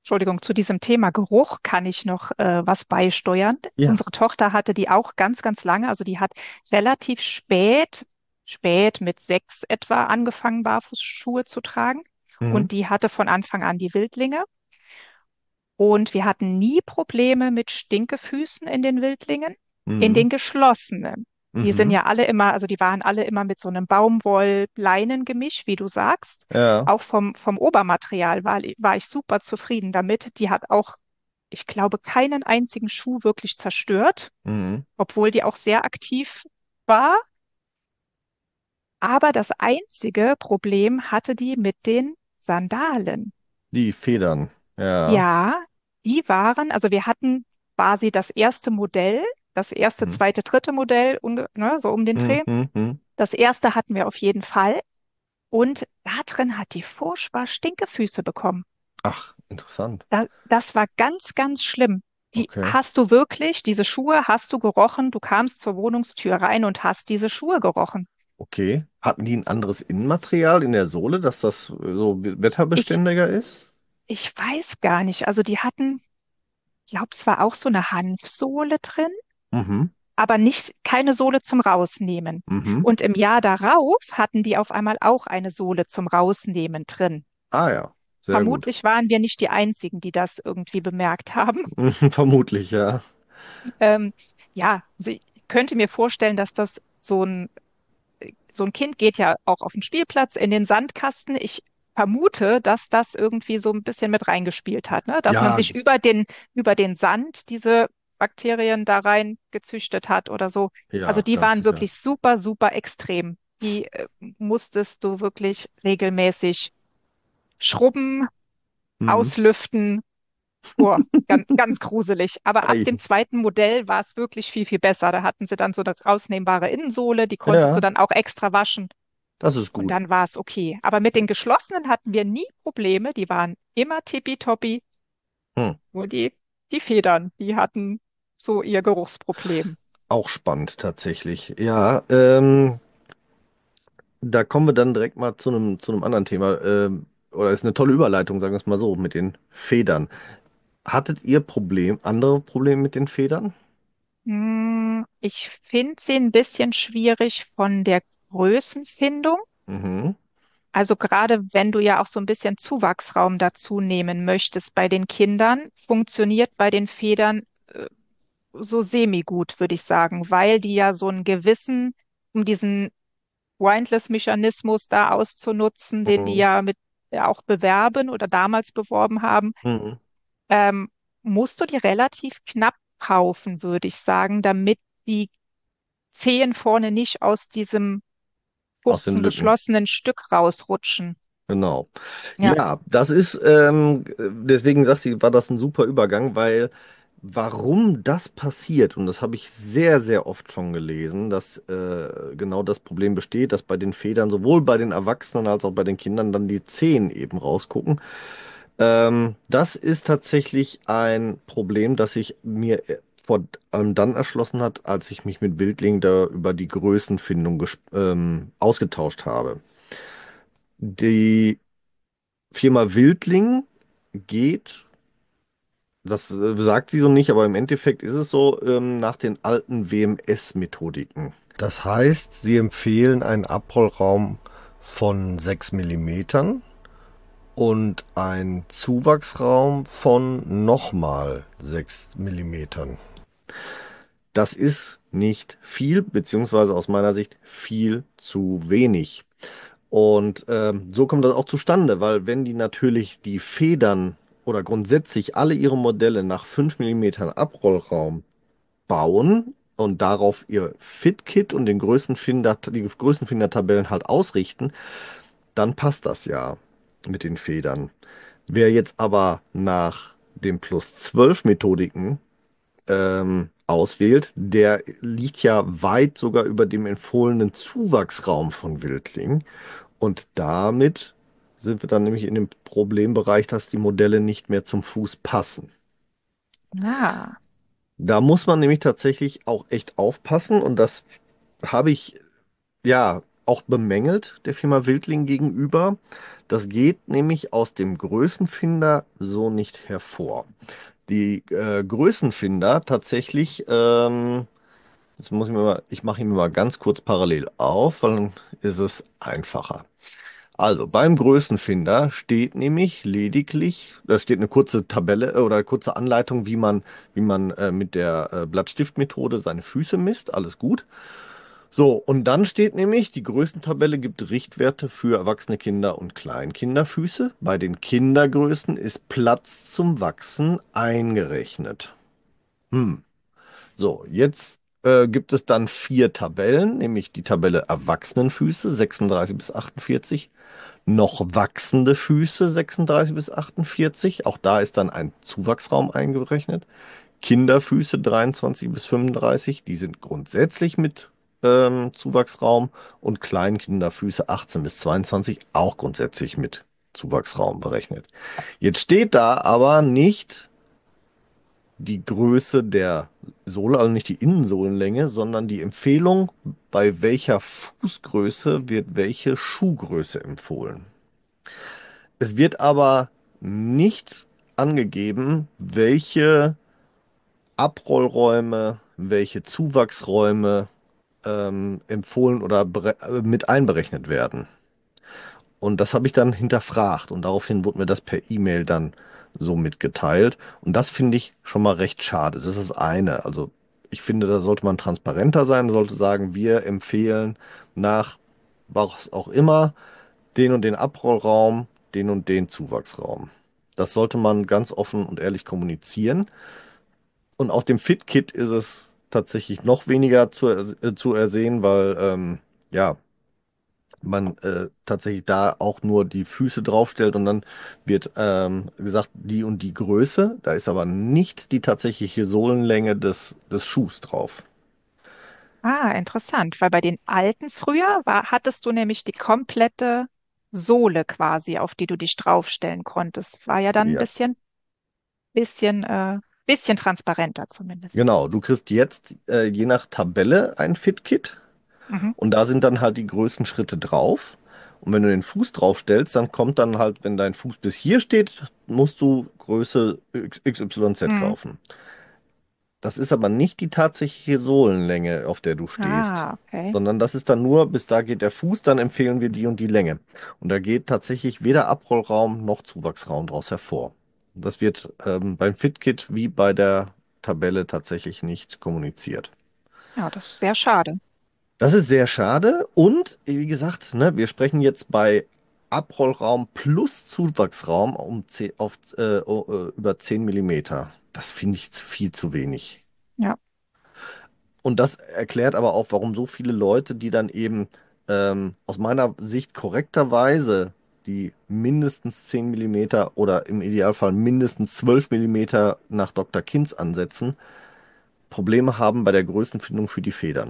Entschuldigung, zu diesem Thema Geruch kann ich noch äh, was beisteuern. Ja. Unsere Tochter hatte die auch ganz, ganz lange. Also die hat relativ spät, spät mit sechs etwa angefangen, Barfußschuhe zu tragen. Mhm. Und die hatte von Anfang an die Wildlinge. Und wir hatten nie Probleme mit Stinkefüßen in den Wildlingen, in Mhm. den geschlossenen. Die sind Mhm. ja alle immer, also die waren alle immer mit so einem Baumwoll-Leinen-Gemisch, wie du sagst. Ja. Auch vom, vom Obermaterial war, war ich super zufrieden damit. Die hat auch, ich glaube, keinen einzigen Schuh wirklich zerstört, Mhm. obwohl die auch sehr aktiv war. Aber das einzige Problem hatte die mit den Sandalen. Die Federn. Ja. Ja, die waren, also wir hatten quasi das erste Modell, das erste, Mhm. zweite, dritte Modell, unge- ne, so um den Mhm. Dreh. Mhm. Das erste hatten wir auf jeden Fall. Und da drin hat die furchtbar Stinkefüße bekommen. Ach, interessant. Da, das war ganz, ganz schlimm. Die Okay. hast du wirklich, diese Schuhe hast du gerochen. Du kamst zur Wohnungstür rein und hast diese Schuhe gerochen. Okay. Hatten die ein anderes Innenmaterial in der Sohle, dass das äh, so Ich, wetterbeständiger ist? ich weiß gar nicht. Also die hatten, ich glaube, es war auch so eine Hanfsohle drin, Mhm. aber nicht keine Sohle zum Rausnehmen. Mhm. Und im Jahr darauf hatten die auf einmal auch eine Sohle zum Rausnehmen drin. Ah ja, sehr gut. Vermutlich waren wir nicht die Einzigen, die das irgendwie bemerkt haben. Vermutlich, ja. Ähm, ja, also ich könnte mir vorstellen, dass das so ein, so ein Kind geht ja auch auf den Spielplatz in den Sandkasten. Ich vermute, dass das irgendwie so ein bisschen mit reingespielt hat, ne? Dass man Ja, sich über den, über den Sand diese Bakterien da rein gezüchtet hat oder so. Also ja, die ganz waren sicher. wirklich super, super extrem. Die äh, musstest du wirklich regelmäßig schrubben, Mhm. auslüften. Oh, ganz, ganz gruselig. Aber ab dem Ei. zweiten Modell war es wirklich viel, viel besser. Da hatten sie dann so eine rausnehmbare Innensohle, die konntest du Ja, dann auch extra waschen das ist und gut. dann war es okay. Aber mit den geschlossenen hatten wir nie Probleme. Die waren immer tippitoppi. Hm. Nur die, die Federn, die hatten so ihr Geruchsproblem. Auch spannend tatsächlich. Ja, ähm, da kommen wir dann direkt mal zu einem zu einem anderen Thema. Ähm, oder ist eine tolle Überleitung, sagen wir es mal so, mit den Federn. Hattet ihr Problem, andere Probleme mit den Federn? Hm, ich finde sie ein bisschen schwierig von der Größenfindung. Mhm. Also gerade wenn du ja auch so ein bisschen Zuwachsraum dazu nehmen möchtest bei den Kindern, funktioniert bei den Federn äh, so semi-gut, würde ich sagen, weil die ja so einen gewissen, um diesen Windless-Mechanismus da auszunutzen, den die Mhm. ja mit ja auch bewerben oder damals beworben haben, Mhm. ähm, musst du die relativ knapp kaufen, würde ich sagen, damit die Zehen vorne nicht aus diesem Aus den kurzen Lücken. geschlossenen Stück rausrutschen. Genau. Ja. Ja, das ist, ähm, deswegen sagte ich, war das ein super Übergang, weil warum das passiert, und das habe ich sehr, sehr oft schon gelesen, dass äh, genau das Problem besteht, dass bei den Federn sowohl bei den Erwachsenen als auch bei den Kindern dann die Zehen eben rausgucken. Ähm, das ist tatsächlich ein Problem, das sich mir äh, vor allem dann erschlossen hat, als ich mich mit Wildlingen da über die Größenfindung ges- ähm, ausgetauscht habe. Die Firma Wildling geht, das äh, sagt sie so nicht, aber im Endeffekt ist es so, ähm, nach den alten W M S-Methodiken. Das heißt, sie empfehlen einen Abrollraum von sechs Millimetern und einen Zuwachsraum von nochmal sechs Millimetern. Das ist nicht viel, beziehungsweise aus meiner Sicht viel zu wenig. Und ähm, so kommt das auch zustande, weil wenn die natürlich die Federn oder grundsätzlich alle ihre Modelle nach fünf Millimetern Abrollraum bauen und darauf ihr Fit-Kit und den Größenfinder, die Größenfindertabellen halt ausrichten, dann passt das ja mit den Federn. Wer jetzt aber nach den Plus zwölf Methodiken ähm, auswählt, der liegt ja weit sogar über dem empfohlenen Zuwachsraum von Wildling. Und damit sind wir dann nämlich in dem Problembereich, dass die Modelle nicht mehr zum Fuß passen. Ah, Da muss man nämlich tatsächlich auch echt aufpassen und das habe ich, ja, auch bemängelt der Firma Wildling gegenüber. Das geht nämlich aus dem Größenfinder so nicht hervor. Die äh, Größenfinder tatsächlich, ähm, jetzt muss ich mir mal, ich mache ihn mir mal ganz kurz parallel auf, weil dann ist es einfacher. Also beim Größenfinder steht nämlich lediglich, da steht eine kurze Tabelle äh, oder kurze Anleitung, wie man, wie man äh, mit der äh, Blattstiftmethode seine Füße misst. Alles gut. So, und dann steht nämlich, die Größentabelle gibt Richtwerte für erwachsene Kinder und Kleinkinderfüße. Bei den Kindergrößen ist Platz zum Wachsen eingerechnet. Hm. So, jetzt äh, gibt es dann vier Tabellen, nämlich die Tabelle Erwachsenenfüße sechsunddreißig bis achtundvierzig, noch wachsende Füße sechsunddreißig bis achtundvierzig, auch da ist dann ein Zuwachsraum eingerechnet. Kinderfüße dreiundzwanzig bis fünfunddreißig, die sind grundsätzlich mit ähm, Zuwachsraum, und Kleinkinderfüße achtzehn bis zweiundzwanzig auch grundsätzlich mit Zuwachsraum berechnet. Jetzt steht da aber nicht die Größe der Sohle, also nicht die Innensohlenlänge, sondern die Empfehlung, bei welcher Fußgröße wird welche Schuhgröße empfohlen. Es wird aber nicht angegeben, welche Abrollräume, welche Zuwachsräume ähm, empfohlen oder bere- äh, mit einberechnet werden. Und das habe ich dann hinterfragt und daraufhin wurde mir das per E-Mail dann so mitgeteilt. Und das finde ich schon mal recht schade. Das ist das eine. Also ich finde, da sollte man transparenter sein, sollte sagen, wir empfehlen nach was auch immer den und den Abrollraum, den und den Zuwachsraum. Das sollte man ganz offen und ehrlich kommunizieren. Und auf dem Fit-Kit ist es tatsächlich noch weniger zu, äh, zu ersehen, weil ähm, ja, man äh, tatsächlich da auch nur die Füße draufstellt und dann wird ähm, gesagt, die und die Größe. Da ist aber nicht die tatsächliche Sohlenlänge des, des Schuhs drauf. Ah, interessant, weil bei den alten früher war, hattest du nämlich die komplette Sohle quasi, auf die du dich draufstellen konntest. War ja dann ein Ja, bisschen, bisschen, äh, bisschen transparenter zumindest. genau. Du kriegst jetzt äh, je nach Tabelle ein Fit-Kit Mhm. und da sind dann halt die größten Schritte drauf. Und wenn du den Fuß draufstellst, dann kommt dann halt, wenn dein Fuß bis hier steht, musst du Größe X Y Z Mhm. kaufen. Das ist aber nicht die tatsächliche Sohlenlänge, auf der du stehst, Ah, okay. sondern das ist dann nur, bis da geht der Fuß, dann empfehlen wir die und die Länge. Und da geht tatsächlich weder Abrollraum noch Zuwachsraum daraus hervor. Das wird ähm, beim Fitkit wie bei der Tabelle tatsächlich nicht kommuniziert. Ja, das ist sehr schade. Das ist sehr schade und wie gesagt, ne, wir sprechen jetzt bei Abrollraum plus Zuwachsraum um zehn, auf, äh, oh, äh, über zehn Millimeter. Das finde ich zu- viel zu wenig. Ja. Und das erklärt aber auch, warum so viele Leute, die dann eben ähm, aus meiner Sicht korrekterweise die mindestens zehn Millimeter oder im Idealfall mindestens zwölf Millimeter nach Doktor Kinz ansetzen, Probleme haben bei der Größenfindung für die Federn.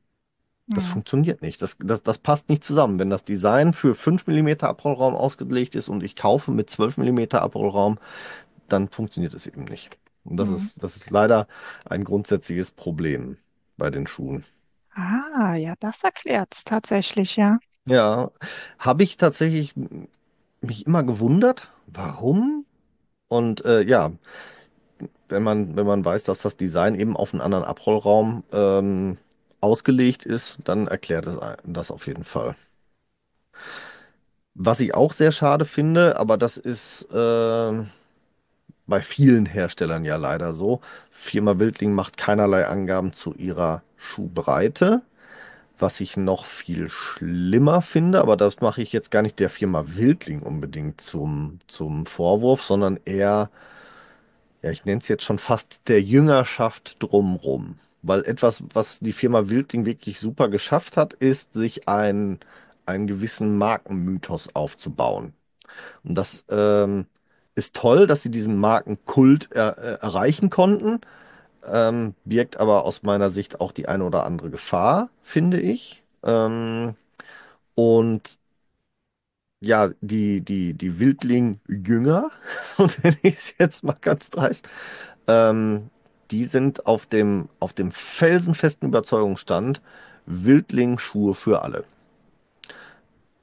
Das Mhm. funktioniert nicht. Das, das, das passt nicht zusammen. Wenn das Design für fünf Millimeter Abrollraum ausgelegt ist und ich kaufe mit zwölf Millimeter Abrollraum, dann funktioniert es eben nicht. Und das Mhm. ist, das ist leider ein grundsätzliches Problem bei den Schuhen. Ah, ja, das erklärt's tatsächlich, ja. Ja, habe ich tatsächlich mich immer gewundert, warum? Und äh, ja, wenn man, wenn man weiß, dass das Design eben auf einen anderen Abrollraum ähm, ausgelegt ist, dann erklärt es ein- das auf jeden Fall. Was ich auch sehr schade finde, aber das ist äh, bei vielen Herstellern ja leider so. Firma Wildling macht keinerlei Angaben zu ihrer Schuhbreite. Was ich noch viel schlimmer finde, aber das mache ich jetzt gar nicht der Firma Wildling unbedingt zum, zum Vorwurf, sondern eher, ja, ich nenne es jetzt schon fast der Jüngerschaft drumrum. Weil etwas, was die Firma Wildling wirklich super geschafft hat, ist, sich ein, einen gewissen Markenmythos aufzubauen. Und das ähm, ist toll, dass sie diesen Markenkult er, äh, erreichen konnten, ähm, birgt aber aus meiner Sicht auch die eine oder andere Gefahr, finde ich. Ähm, und ja, die, die, die Wildling-Jünger, und nenne ich es jetzt mal ganz dreist, ähm, die sind auf dem, auf dem felsenfesten Überzeugungsstand, Wildling-Schuhe für alle.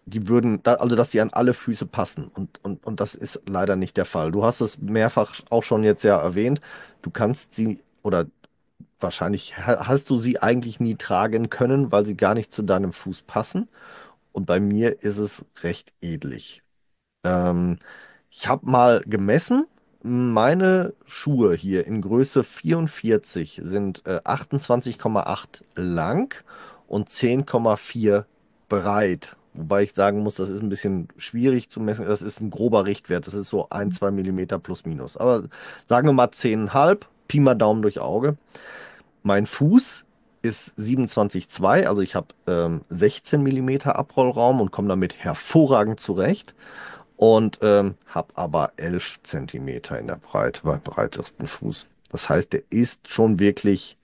die würden, da, also dass sie an alle Füße passen. Und, und, und das ist leider nicht der Fall. Du hast es mehrfach auch schon jetzt ja erwähnt. Du kannst sie oder wahrscheinlich ha- hast du sie eigentlich nie tragen können, weil sie gar nicht zu deinem Fuß passen. Und bei mir ist es recht edlig. Ähm, Ich habe mal gemessen. Meine Schuhe hier in Größe vierundvierzig sind äh, achtundzwanzig Komma acht lang und zehn Komma vier breit. Wobei ich sagen muss, das ist ein bisschen schwierig zu messen. Das ist ein grober Richtwert. Das ist so ein, zwei Millimeter plus minus. Aber sagen wir mal zehn Komma fünf, Pi mal Daumen durch Auge. Mein Fuß ist siebenundzwanzig Komma zwei, also ich habe ähm, sechzehn Millimeter Abrollraum und komme damit hervorragend zurecht und ähm, habe aber elf Zentimeter in der Breite beim breitesten Fuß. Das heißt, der ist schon wirklich,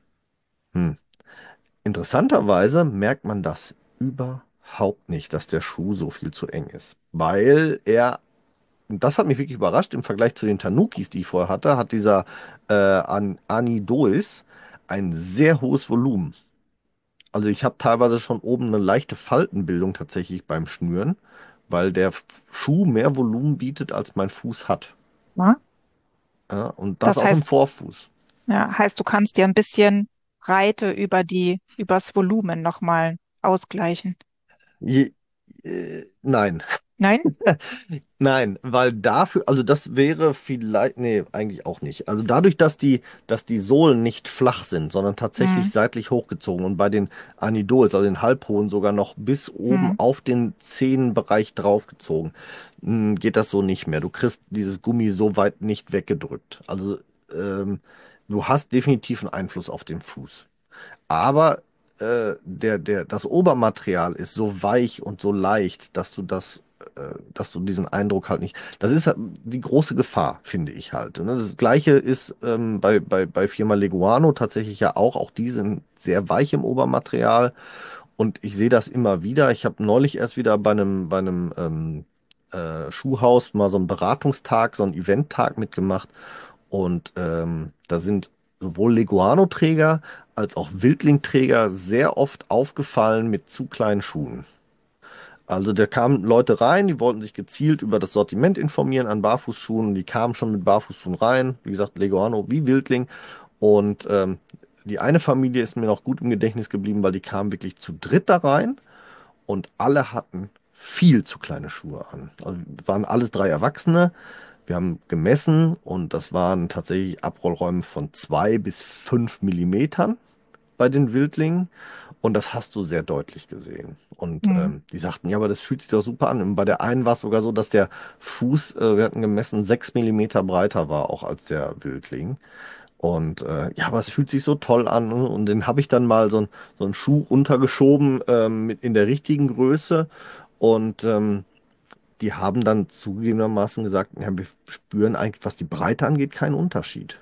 hm. Interessanterweise merkt man das überhaupt nicht, dass der Schuh so viel zu eng ist, weil er, und das hat mich wirklich überrascht, im Vergleich zu den Tanukis, die ich vorher hatte, hat dieser äh, An Anidois ein sehr hohes Volumen. Also ich habe teilweise schon oben eine leichte Faltenbildung tatsächlich beim Schnüren, weil der F- Schuh mehr Volumen bietet, als mein Fuß hat. Ja? Ja, und das Das auch im heißt, Vorfuß. ja, heißt, du kannst dir ein bisschen Breite über die, übers Volumen nochmal ausgleichen. Je, äh, nein. Nein? Nein, weil dafür, also das wäre vielleicht, nee, eigentlich auch nicht. Also dadurch, dass die, dass die Sohlen nicht flach sind, sondern tatsächlich Hm, seitlich hochgezogen und bei den Anidols, also den Halbhohen sogar noch bis oben hm, auf den Zehenbereich draufgezogen, mh, geht das so nicht mehr. Du kriegst dieses Gummi so weit nicht weggedrückt. Also ähm, du hast definitiv einen Einfluss auf den Fuß. Aber äh, der, der, das Obermaterial ist so weich und so leicht, dass du das, äh, dass du diesen Eindruck halt nicht. Das ist halt die große Gefahr, finde ich halt. Ne? Das Gleiche ist ähm, bei, bei, bei Firma Leguano tatsächlich ja auch. Auch die sind sehr weich im Obermaterial. Und ich sehe das immer wieder. Ich habe neulich erst wieder bei einem, bei einem ähm, äh, Schuhhaus mal so einen Beratungstag, so einen Eventtag mitgemacht. Und ähm, da sind sowohl Leguano-Träger als auch Wildling-Träger sehr oft aufgefallen mit zu kleinen Schuhen. Also da kamen Leute rein, die wollten sich gezielt über das Sortiment informieren an Barfußschuhen. Und die kamen schon mit Barfußschuhen rein. Wie gesagt, Leguano wie Wildling. Und ähm, die eine Familie ist mir noch gut im Gedächtnis geblieben, weil die kamen wirklich zu dritt da rein und alle hatten viel zu kleine Schuhe an. Also wir waren alles drei Erwachsene. Wir haben gemessen und das waren tatsächlich Abrollräume von zwei bis fünf Millimetern bei den Wildlingen. Und das hast du sehr deutlich gesehen. Und hm. ähm, die sagten, ja, aber das fühlt sich doch super an. Und bei der einen war es sogar so, dass der Fuß, äh, wir hatten gemessen, sechs Millimeter breiter war, auch als der Wildling. Und äh, ja, aber es fühlt sich so toll an. Ne? Und den habe ich dann mal so, ein, so einen Schuh untergeschoben ähm, mit in der richtigen Größe. Und ähm, die haben dann zugegebenermaßen gesagt, ja, wir spüren eigentlich, was die Breite angeht, keinen Unterschied.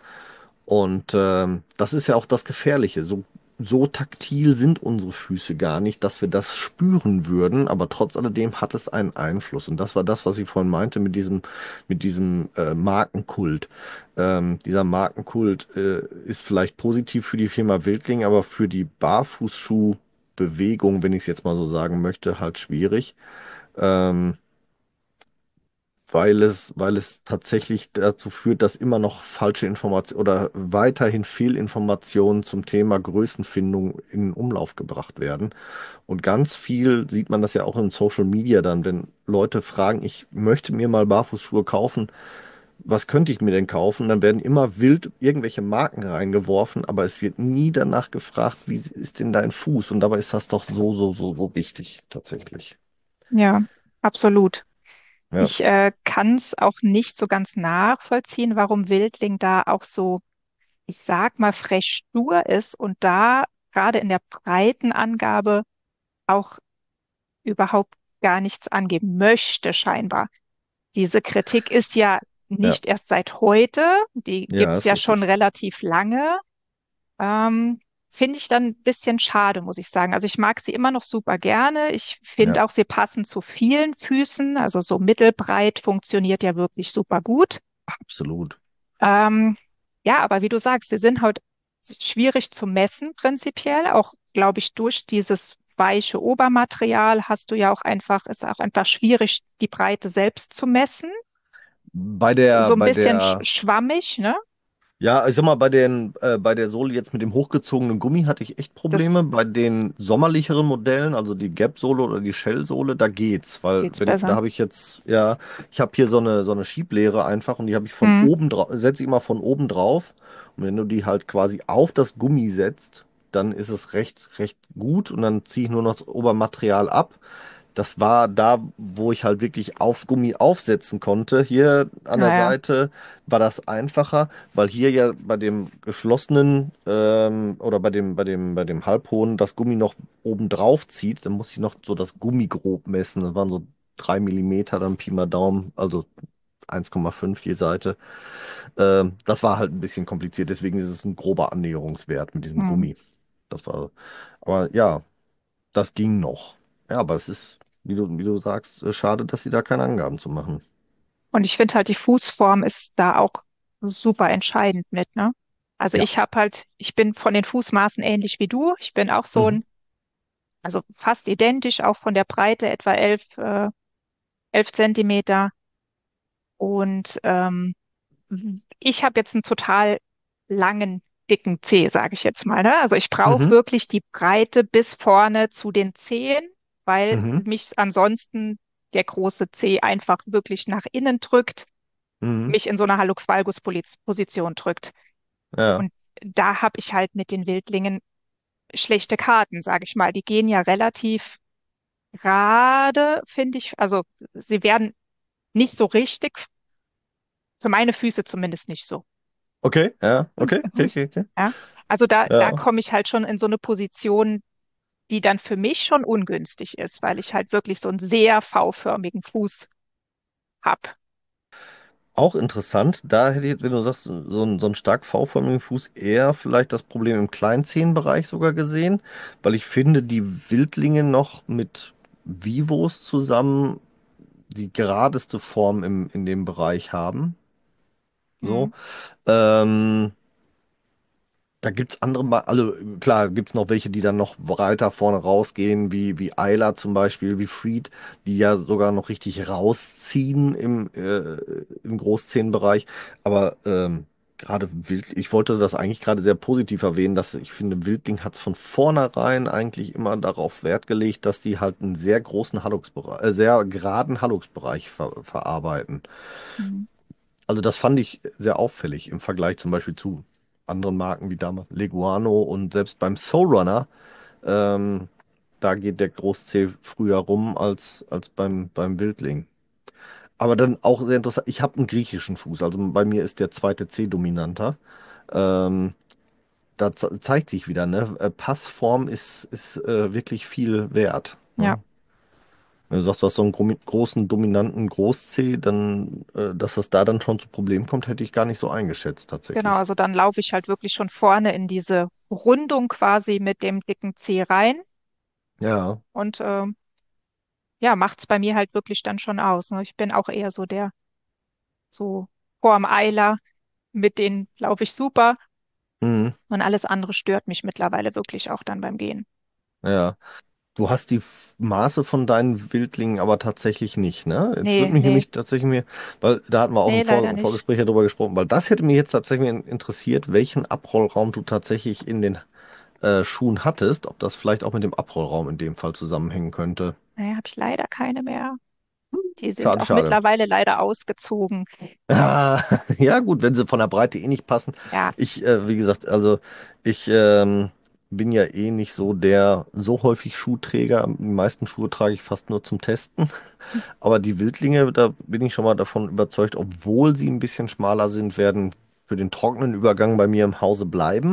Und ähm, das ist ja auch das Gefährliche. So, so taktil sind unsere Füße gar nicht, dass wir das spüren würden, aber trotz alledem hat es einen Einfluss. Und das war das, was ich vorhin meinte mit diesem, mit diesem äh, Markenkult. Ähm, dieser Markenkult äh, ist vielleicht positiv für die Firma Wildling, aber für die Barfußschuhbewegung, wenn ich es jetzt mal so sagen möchte, halt schwierig. Ähm, weil es, weil es tatsächlich dazu führt, dass immer noch falsche Informationen oder weiterhin Fehlinformationen zum Thema Größenfindung in Umlauf gebracht werden. Und ganz viel sieht man das ja auch in Social Media dann, wenn Leute fragen, ich möchte mir mal Barfußschuhe kaufen, was könnte ich mir denn kaufen? Dann werden immer wild irgendwelche Marken reingeworfen, aber es wird nie danach gefragt, wie ist denn dein Fuß? Und dabei ist das doch so, so, so, so wichtig, tatsächlich. Ja, absolut. Ja, Ich äh, kann es auch nicht so ganz nachvollziehen, warum Wildling da auch so, ich sag mal, frech stur ist und da gerade in der Breitenangabe auch überhaupt gar nichts angeben möchte, scheinbar. Diese Kritik ist ja ja, nicht erst seit heute, die ja, gibt's ist ja schon richtig. relativ lange. Ähm, Finde ich dann ein bisschen schade, muss ich sagen. Also ich mag sie immer noch super gerne. Ich Ja, finde auch, sie passen zu vielen Füßen. Also so mittelbreit funktioniert ja wirklich super gut. absolut. Ähm, ja, aber wie du sagst, sie sind halt schwierig zu messen prinzipiell, auch glaube ich durch dieses weiche Obermaterial hast du ja auch einfach, ist auch einfach schwierig, die Breite selbst zu messen. Bei der, So ein bei bisschen sch der schwammig, ne? Ja, ich sag mal, bei den, äh, bei der Sohle jetzt mit dem hochgezogenen Gummi hatte ich echt Das Probleme. Bei den sommerlicheren Modellen, also die Gap-Sohle oder die Shell-Sohle, da geht's, weil geht's wenn, da besser. habe ich jetzt, ja, ich habe hier so eine, so eine Schieblehre einfach und die habe ich von Hm. oben drauf, setze ich immer von oben drauf. Und wenn du die halt quasi auf das Gummi setzt, dann ist es recht, recht gut und dann ziehe ich nur noch das Obermaterial ab. Das war da, wo ich halt wirklich auf Gummi aufsetzen konnte. Hier an der Naja, Seite war das einfacher, weil hier ja bei dem geschlossenen ähm, oder bei dem, bei dem, bei dem halbhohen das Gummi noch oben drauf zieht. Dann muss ich noch so das Gummi grob messen. Das waren so drei Millimeter, dann Pi mal Daumen, also eins Komma fünf je Seite. Ähm, das war halt ein bisschen kompliziert, deswegen ist es ein grober Annäherungswert mit diesem hm. Gummi. Das war, aber ja, das ging noch. Ja, aber es ist, wie du, wie du sagst, äh, schade, dass sie da keine Angaben zu machen. Und ich finde halt, die Fußform ist da auch super entscheidend mit, ne? Also Ja. ich habe halt, ich bin von den Fußmaßen ähnlich wie du. Ich bin auch so Mhm. ein, also fast identisch, auch von der Breite etwa elf, äh, elf Zentimeter. Und ähm, ich habe jetzt einen total langen, dicken Zeh, sage ich jetzt mal, ne? Also ich brauche Mhm. wirklich die Breite bis vorne zu den Zehen, weil Mhm. mich ansonsten der große Zeh einfach wirklich nach innen drückt, Mhm. mich in so einer Hallux Valgus Position drückt. Ja. Und da habe ich halt mit den Wildlingen schlechte Karten, sage ich mal. Die gehen ja relativ gerade, finde ich. Also sie werden nicht so richtig, für meine Füße zumindest nicht so. Okay. Ja. Okay. Okay. Okay. Okay. Ja, also da, da Ja. komme ich halt schon in so eine Position, die dann für mich schon ungünstig ist, weil ich halt wirklich so einen sehr V-förmigen Fuß hab. Auch interessant. Da hätte ich, jetzt, wenn du sagst, so ein, so ein stark V-förmigen Fuß, eher vielleicht das Problem im Kleinzehenbereich sogar gesehen, weil ich finde, die Wildlinge noch mit Vivos zusammen die geradeste Form im, in dem Bereich haben. Hm. So. Ähm, Da gibt's andere, Ma- also klar, gibt's noch welche, die dann noch weiter vorne rausgehen, wie, wie Ayla zum Beispiel, wie Freed, die ja sogar noch richtig rausziehen im, äh, im Großzehenbereich. Aber ähm, gerade Wild, ich wollte das eigentlich gerade sehr positiv erwähnen, dass ich finde, Wildling hat's von vornherein eigentlich immer darauf Wert gelegt, dass die halt einen sehr großen Halluxbereich, äh, sehr geraden Halluxbereich ver verarbeiten. Hm. Also das fand ich sehr auffällig im Vergleich zum Beispiel zu anderen Marken wie damals Leguano und selbst beim Soul Runner, ähm, da geht der Groß-C früher rum als, als beim, beim Wildling. Aber dann auch sehr interessant, ich habe einen griechischen Fuß, also bei mir ist der zweite C dominanter. Ähm, Da ze zeigt sich wieder, ne? Äh, Passform ist, ist äh, wirklich viel wert. Ja, Ne? Wenn du sagst, du hast so einen gro großen, dominanten Groß-C, dann, äh, dass das da dann schon zu Problemen kommt, hätte ich gar nicht so eingeschätzt, genau. tatsächlich. Also dann laufe ich halt wirklich schon vorne in diese Rundung quasi mit dem dicken Zeh rein Ja. und ähm, ja, macht's bei mir halt wirklich dann schon aus. Ne? Ich bin auch eher so der, so vorm Eiler, mit denen laufe ich super Mhm. und alles andere stört mich mittlerweile wirklich auch dann beim Gehen. Ja. Du hast die F- Maße von deinen Wildlingen aber tatsächlich nicht, ne? Jetzt würde Nee, mich nee, nämlich tatsächlich mir, weil da hatten wir auch nee, im leider Vor nicht. Vorgespräch ja drüber gesprochen, weil das hätte mich jetzt tatsächlich interessiert, welchen Abrollraum du tatsächlich in den äh, Schuhen hattest, ob das vielleicht auch mit dem Abrollraum in dem Fall zusammenhängen könnte. Nee, habe ich leider keine mehr. Die sind Schade, auch schade. mittlerweile leider ausgezogen. Ah, ja, gut, wenn sie von der Breite eh nicht passen. Ja, Ich, äh, wie gesagt, also ich ähm, bin ja eh nicht so der so häufig Schuhträger. Die meisten Schuhe trage ich fast nur zum Testen. Aber die Wildlinge, da bin ich schon mal davon überzeugt, obwohl sie ein bisschen schmaler sind, werden für den trockenen Übergang bei mir im Hause bleiben,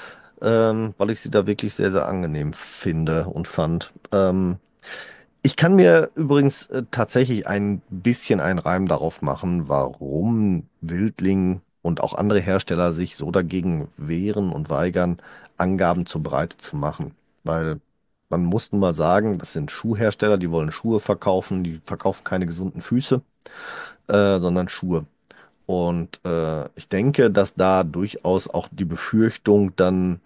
ähm, weil ich sie da wirklich sehr, sehr angenehm finde und fand. Ähm, ich kann mir übrigens äh, tatsächlich ein bisschen einen Reim darauf machen, warum Wildling und auch andere Hersteller sich so dagegen wehren und weigern, Angaben zur Breite zu machen. Weil man muss nun mal sagen, das sind Schuhhersteller, die wollen Schuhe verkaufen, die verkaufen keine gesunden Füße, äh, sondern Schuhe. Und äh, ich denke, dass da durchaus auch die Befürchtung dann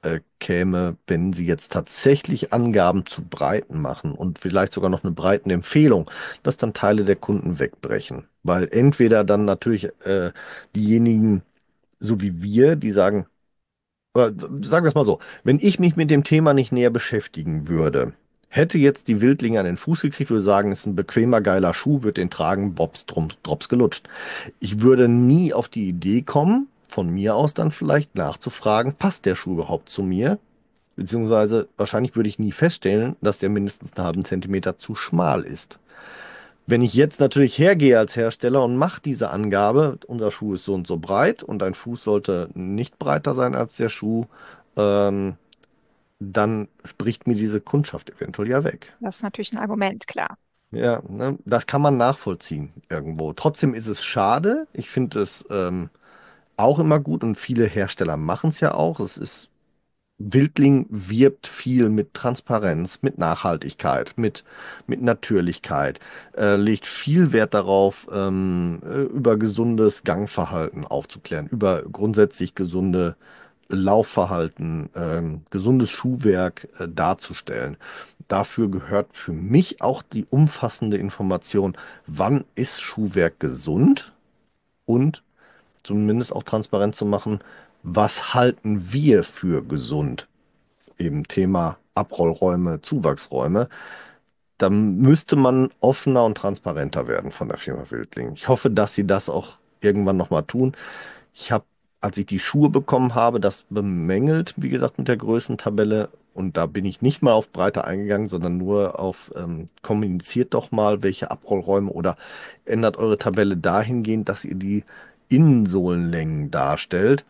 äh, käme, wenn Sie jetzt tatsächlich Angaben zu Breiten machen und vielleicht sogar noch eine Breitenempfehlung, dass dann Teile der Kunden wegbrechen. Weil entweder dann natürlich äh, diejenigen, so wie wir, die sagen, äh, sagen wir es mal so, wenn ich mich mit dem Thema nicht näher beschäftigen würde, hätte jetzt die Wildlinge an den Fuß gekriegt, würde sagen, ist ein bequemer, geiler Schuh, wird den tragen, Bobs, Drums, Drops gelutscht. Ich würde nie auf die Idee kommen, von mir aus dann vielleicht nachzufragen, passt der Schuh überhaupt zu mir? Beziehungsweise wahrscheinlich würde ich nie feststellen, dass der mindestens einen halben Zentimeter zu schmal ist. Wenn ich jetzt natürlich hergehe als Hersteller und mache diese Angabe, unser Schuh ist so und so breit und dein Fuß sollte nicht breiter sein als der Schuh, ähm, dann spricht mir diese Kundschaft eventuell ja weg. Das ist natürlich ein Argument, klar. Ja, ne, das kann man nachvollziehen irgendwo. Trotzdem ist es schade. Ich finde es ähm, auch immer gut und viele Hersteller machen es ja auch. Es ist Wildling wirbt viel mit Transparenz, mit Nachhaltigkeit, mit, mit Natürlichkeit, äh, legt viel Wert darauf, ähm, äh, über gesundes Gangverhalten aufzuklären, über grundsätzlich gesunde Laufverhalten, ähm, gesundes Schuhwerk äh, darzustellen. Dafür gehört für mich auch die umfassende Information, wann ist Schuhwerk gesund und zumindest auch transparent zu machen, was halten wir für gesund? Eben Thema Abrollräume, Zuwachsräume, da müsste man offener und transparenter werden von der Firma Wildling. Ich hoffe, dass sie das auch irgendwann nochmal tun. Ich habe, als ich die Schuhe bekommen habe, das bemängelt, wie gesagt, mit der Größentabelle. Und da bin ich nicht mal auf Breite eingegangen, sondern nur auf ähm, kommuniziert doch mal, welche Abrollräume oder ändert eure Tabelle dahingehend, dass ihr die Innensohlenlängen darstellt.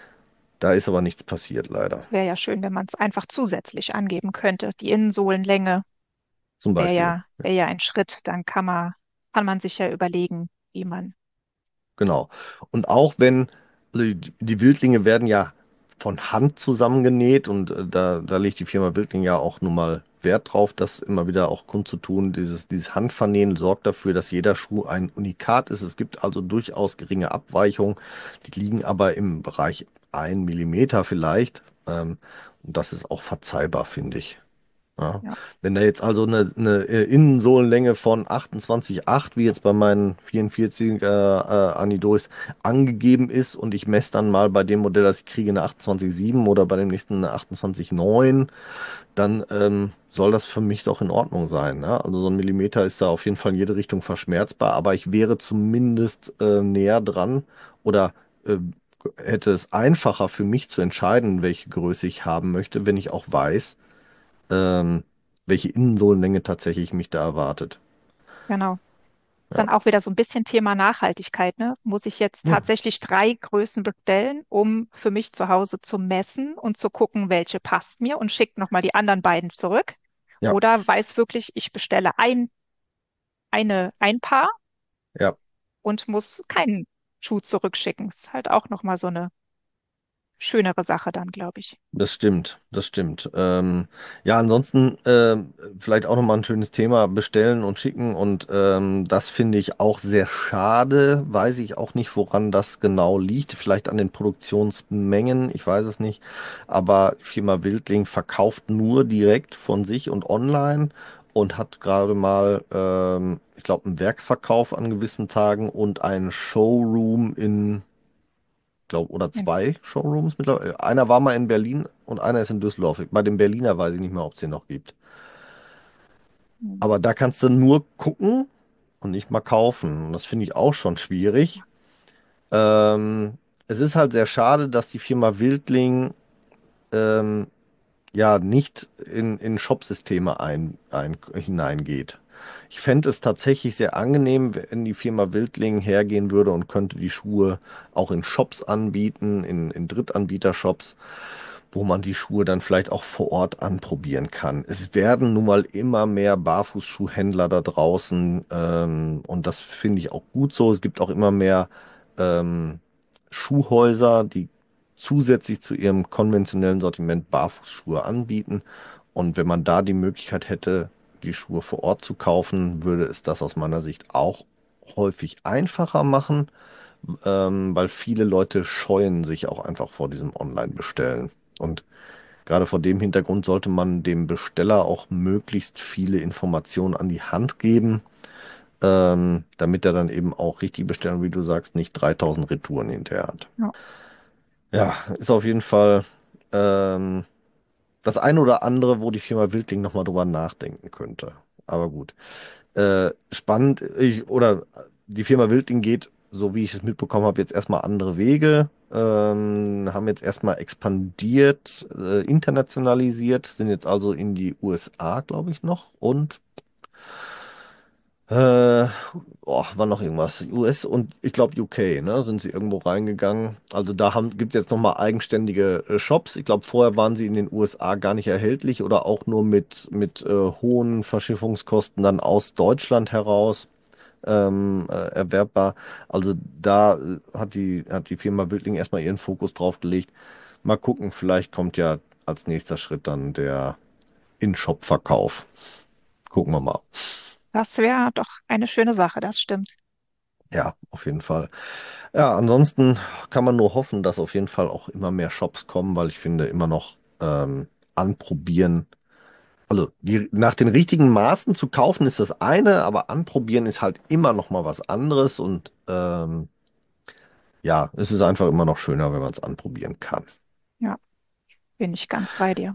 Da ist aber nichts passiert, leider. Es wäre ja schön, wenn man es einfach zusätzlich angeben könnte. Die Innensohlenlänge Zum wäre Beispiel. ja, wäre ja ein Schritt. Dann kann man, kann man sich ja überlegen, wie man. Genau. Und auch wenn, also die, die Wildlinge werden ja von Hand zusammengenäht und äh, da, da legt die Firma Wildling ja auch nun mal Wert drauf, das immer wieder auch kundzutun. Dieses, dieses Handvernähen sorgt dafür, dass jeder Schuh ein Unikat ist. Es gibt also durchaus geringe Abweichungen. Die liegen aber im Bereich ein Millimeter vielleicht. Ähm, und das ist auch verzeihbar, finde ich. Ja. Ja, Wenn da jetzt also eine, eine äh, Innensohlenlänge von achtundzwanzig Komma acht, wie jetzt bei meinen vierundvierziger äh, Anidos angegeben ist und ich messe dann mal bei dem Modell, das ich kriege, eine achtundzwanzig Komma sieben oder bei dem nächsten eine achtundzwanzig Komma neun, dann ähm, soll das für mich doch in Ordnung sein. Ne? Also so ein Millimeter ist da auf jeden Fall in jede Richtung verschmerzbar, aber ich wäre zumindest äh, näher dran oder äh, hätte es einfacher für mich zu entscheiden, welche Größe ich haben möchte, wenn ich auch weiß, ähm, welche Innensohlenlänge tatsächlich mich da erwartet. genau. Ist Ja. dann auch wieder so ein bisschen Thema Nachhaltigkeit, ne? Muss ich jetzt Ja. tatsächlich drei Größen bestellen, um für mich zu Hause zu messen und zu gucken, welche passt mir und schickt nochmal die anderen beiden zurück? Ja, Oder weiß wirklich, ich bestelle ein, eine, ein Paar ja, und muss keinen Schuh zurückschicken? Ist halt auch nochmal so eine schönere Sache dann, glaube ich. das stimmt, das stimmt. Ähm, ja, ansonsten ähm, vielleicht auch nochmal ein schönes Thema bestellen und schicken und ähm, das finde ich auch sehr schade. Weiß ich auch nicht, woran das genau liegt. Vielleicht an den Produktionsmengen, ich weiß es nicht. Aber die Firma Wildling verkauft nur direkt von sich und online und hat gerade mal, ähm, ich glaube, einen Werksverkauf an gewissen Tagen und einen Showroom in glaube, oder Ja. zwei Showrooms mittlerweile. Einer war mal in Berlin und einer ist in Düsseldorf. Bei dem Berliner weiß ich nicht mehr, ob es den noch gibt. Hm. Aber da kannst du nur gucken und nicht mal kaufen. Und das finde ich auch schon schwierig. Ähm, Es ist halt sehr schade, dass die Firma Wildling ähm, ja nicht in, in Shopsysteme ein, ein, hineingeht. Ich fände es tatsächlich sehr angenehm, wenn die Firma Wildling hergehen würde und könnte die Schuhe auch in Shops anbieten, in, in Drittanbieter-Shops, wo man die Schuhe dann vielleicht auch vor Ort anprobieren kann. Es werden nun mal immer mehr Barfußschuhhändler da draußen ähm, und das finde ich auch gut so. Es gibt auch immer mehr ähm, Schuhhäuser, die zusätzlich zu ihrem konventionellen Sortiment Barfußschuhe anbieten. Und wenn man da die Möglichkeit hätte, die Schuhe vor Ort zu kaufen, würde es das aus meiner Sicht auch häufig einfacher machen, ähm, weil viele Leute scheuen sich auch einfach vor diesem Online-Bestellen. Und gerade vor dem Hintergrund sollte man dem Besteller auch möglichst viele Informationen an die Hand geben, ähm, damit er dann eben auch richtig bestellen, wie du sagst, nicht dreitausend Retouren hinterher hat. Ja. Ja, ist auf jeden Fall ähm, das eine oder andere, wo die Firma Wildling nochmal drüber nachdenken könnte. Aber gut. Äh, spannend, ich, oder die Firma Wildling geht, so wie ich es mitbekommen habe, jetzt erstmal andere Wege, ähm, haben jetzt erstmal expandiert, äh, internationalisiert, sind jetzt also in die U S A, glaube ich, noch und äh, oh, war noch irgendwas. U S und ich glaube U K, ne, sind sie irgendwo reingegangen. Also da haben, gibt es jetzt nochmal eigenständige äh, Shops. Ich glaube, vorher waren sie in den U S A gar nicht erhältlich oder auch nur mit, mit äh, hohen Verschiffungskosten dann aus Deutschland heraus ähm, äh, erwerbbar. Also da äh, hat die, hat die Firma Wildling erstmal ihren Fokus drauf gelegt. Mal gucken, vielleicht kommt ja als nächster Schritt dann der In-Shop-Verkauf. Gucken wir mal. Das wäre doch eine schöne Sache, das stimmt. Ja, auf jeden Fall. Ja, ansonsten kann man nur hoffen, dass auf jeden Fall auch immer mehr Shops kommen, weil ich finde immer noch ähm, anprobieren, also die, nach den richtigen Maßen zu kaufen ist das eine, aber anprobieren ist halt immer noch mal was anderes und ähm, ja, es ist einfach immer noch schöner, wenn man es anprobieren kann. Ja, bin ich ganz bei dir.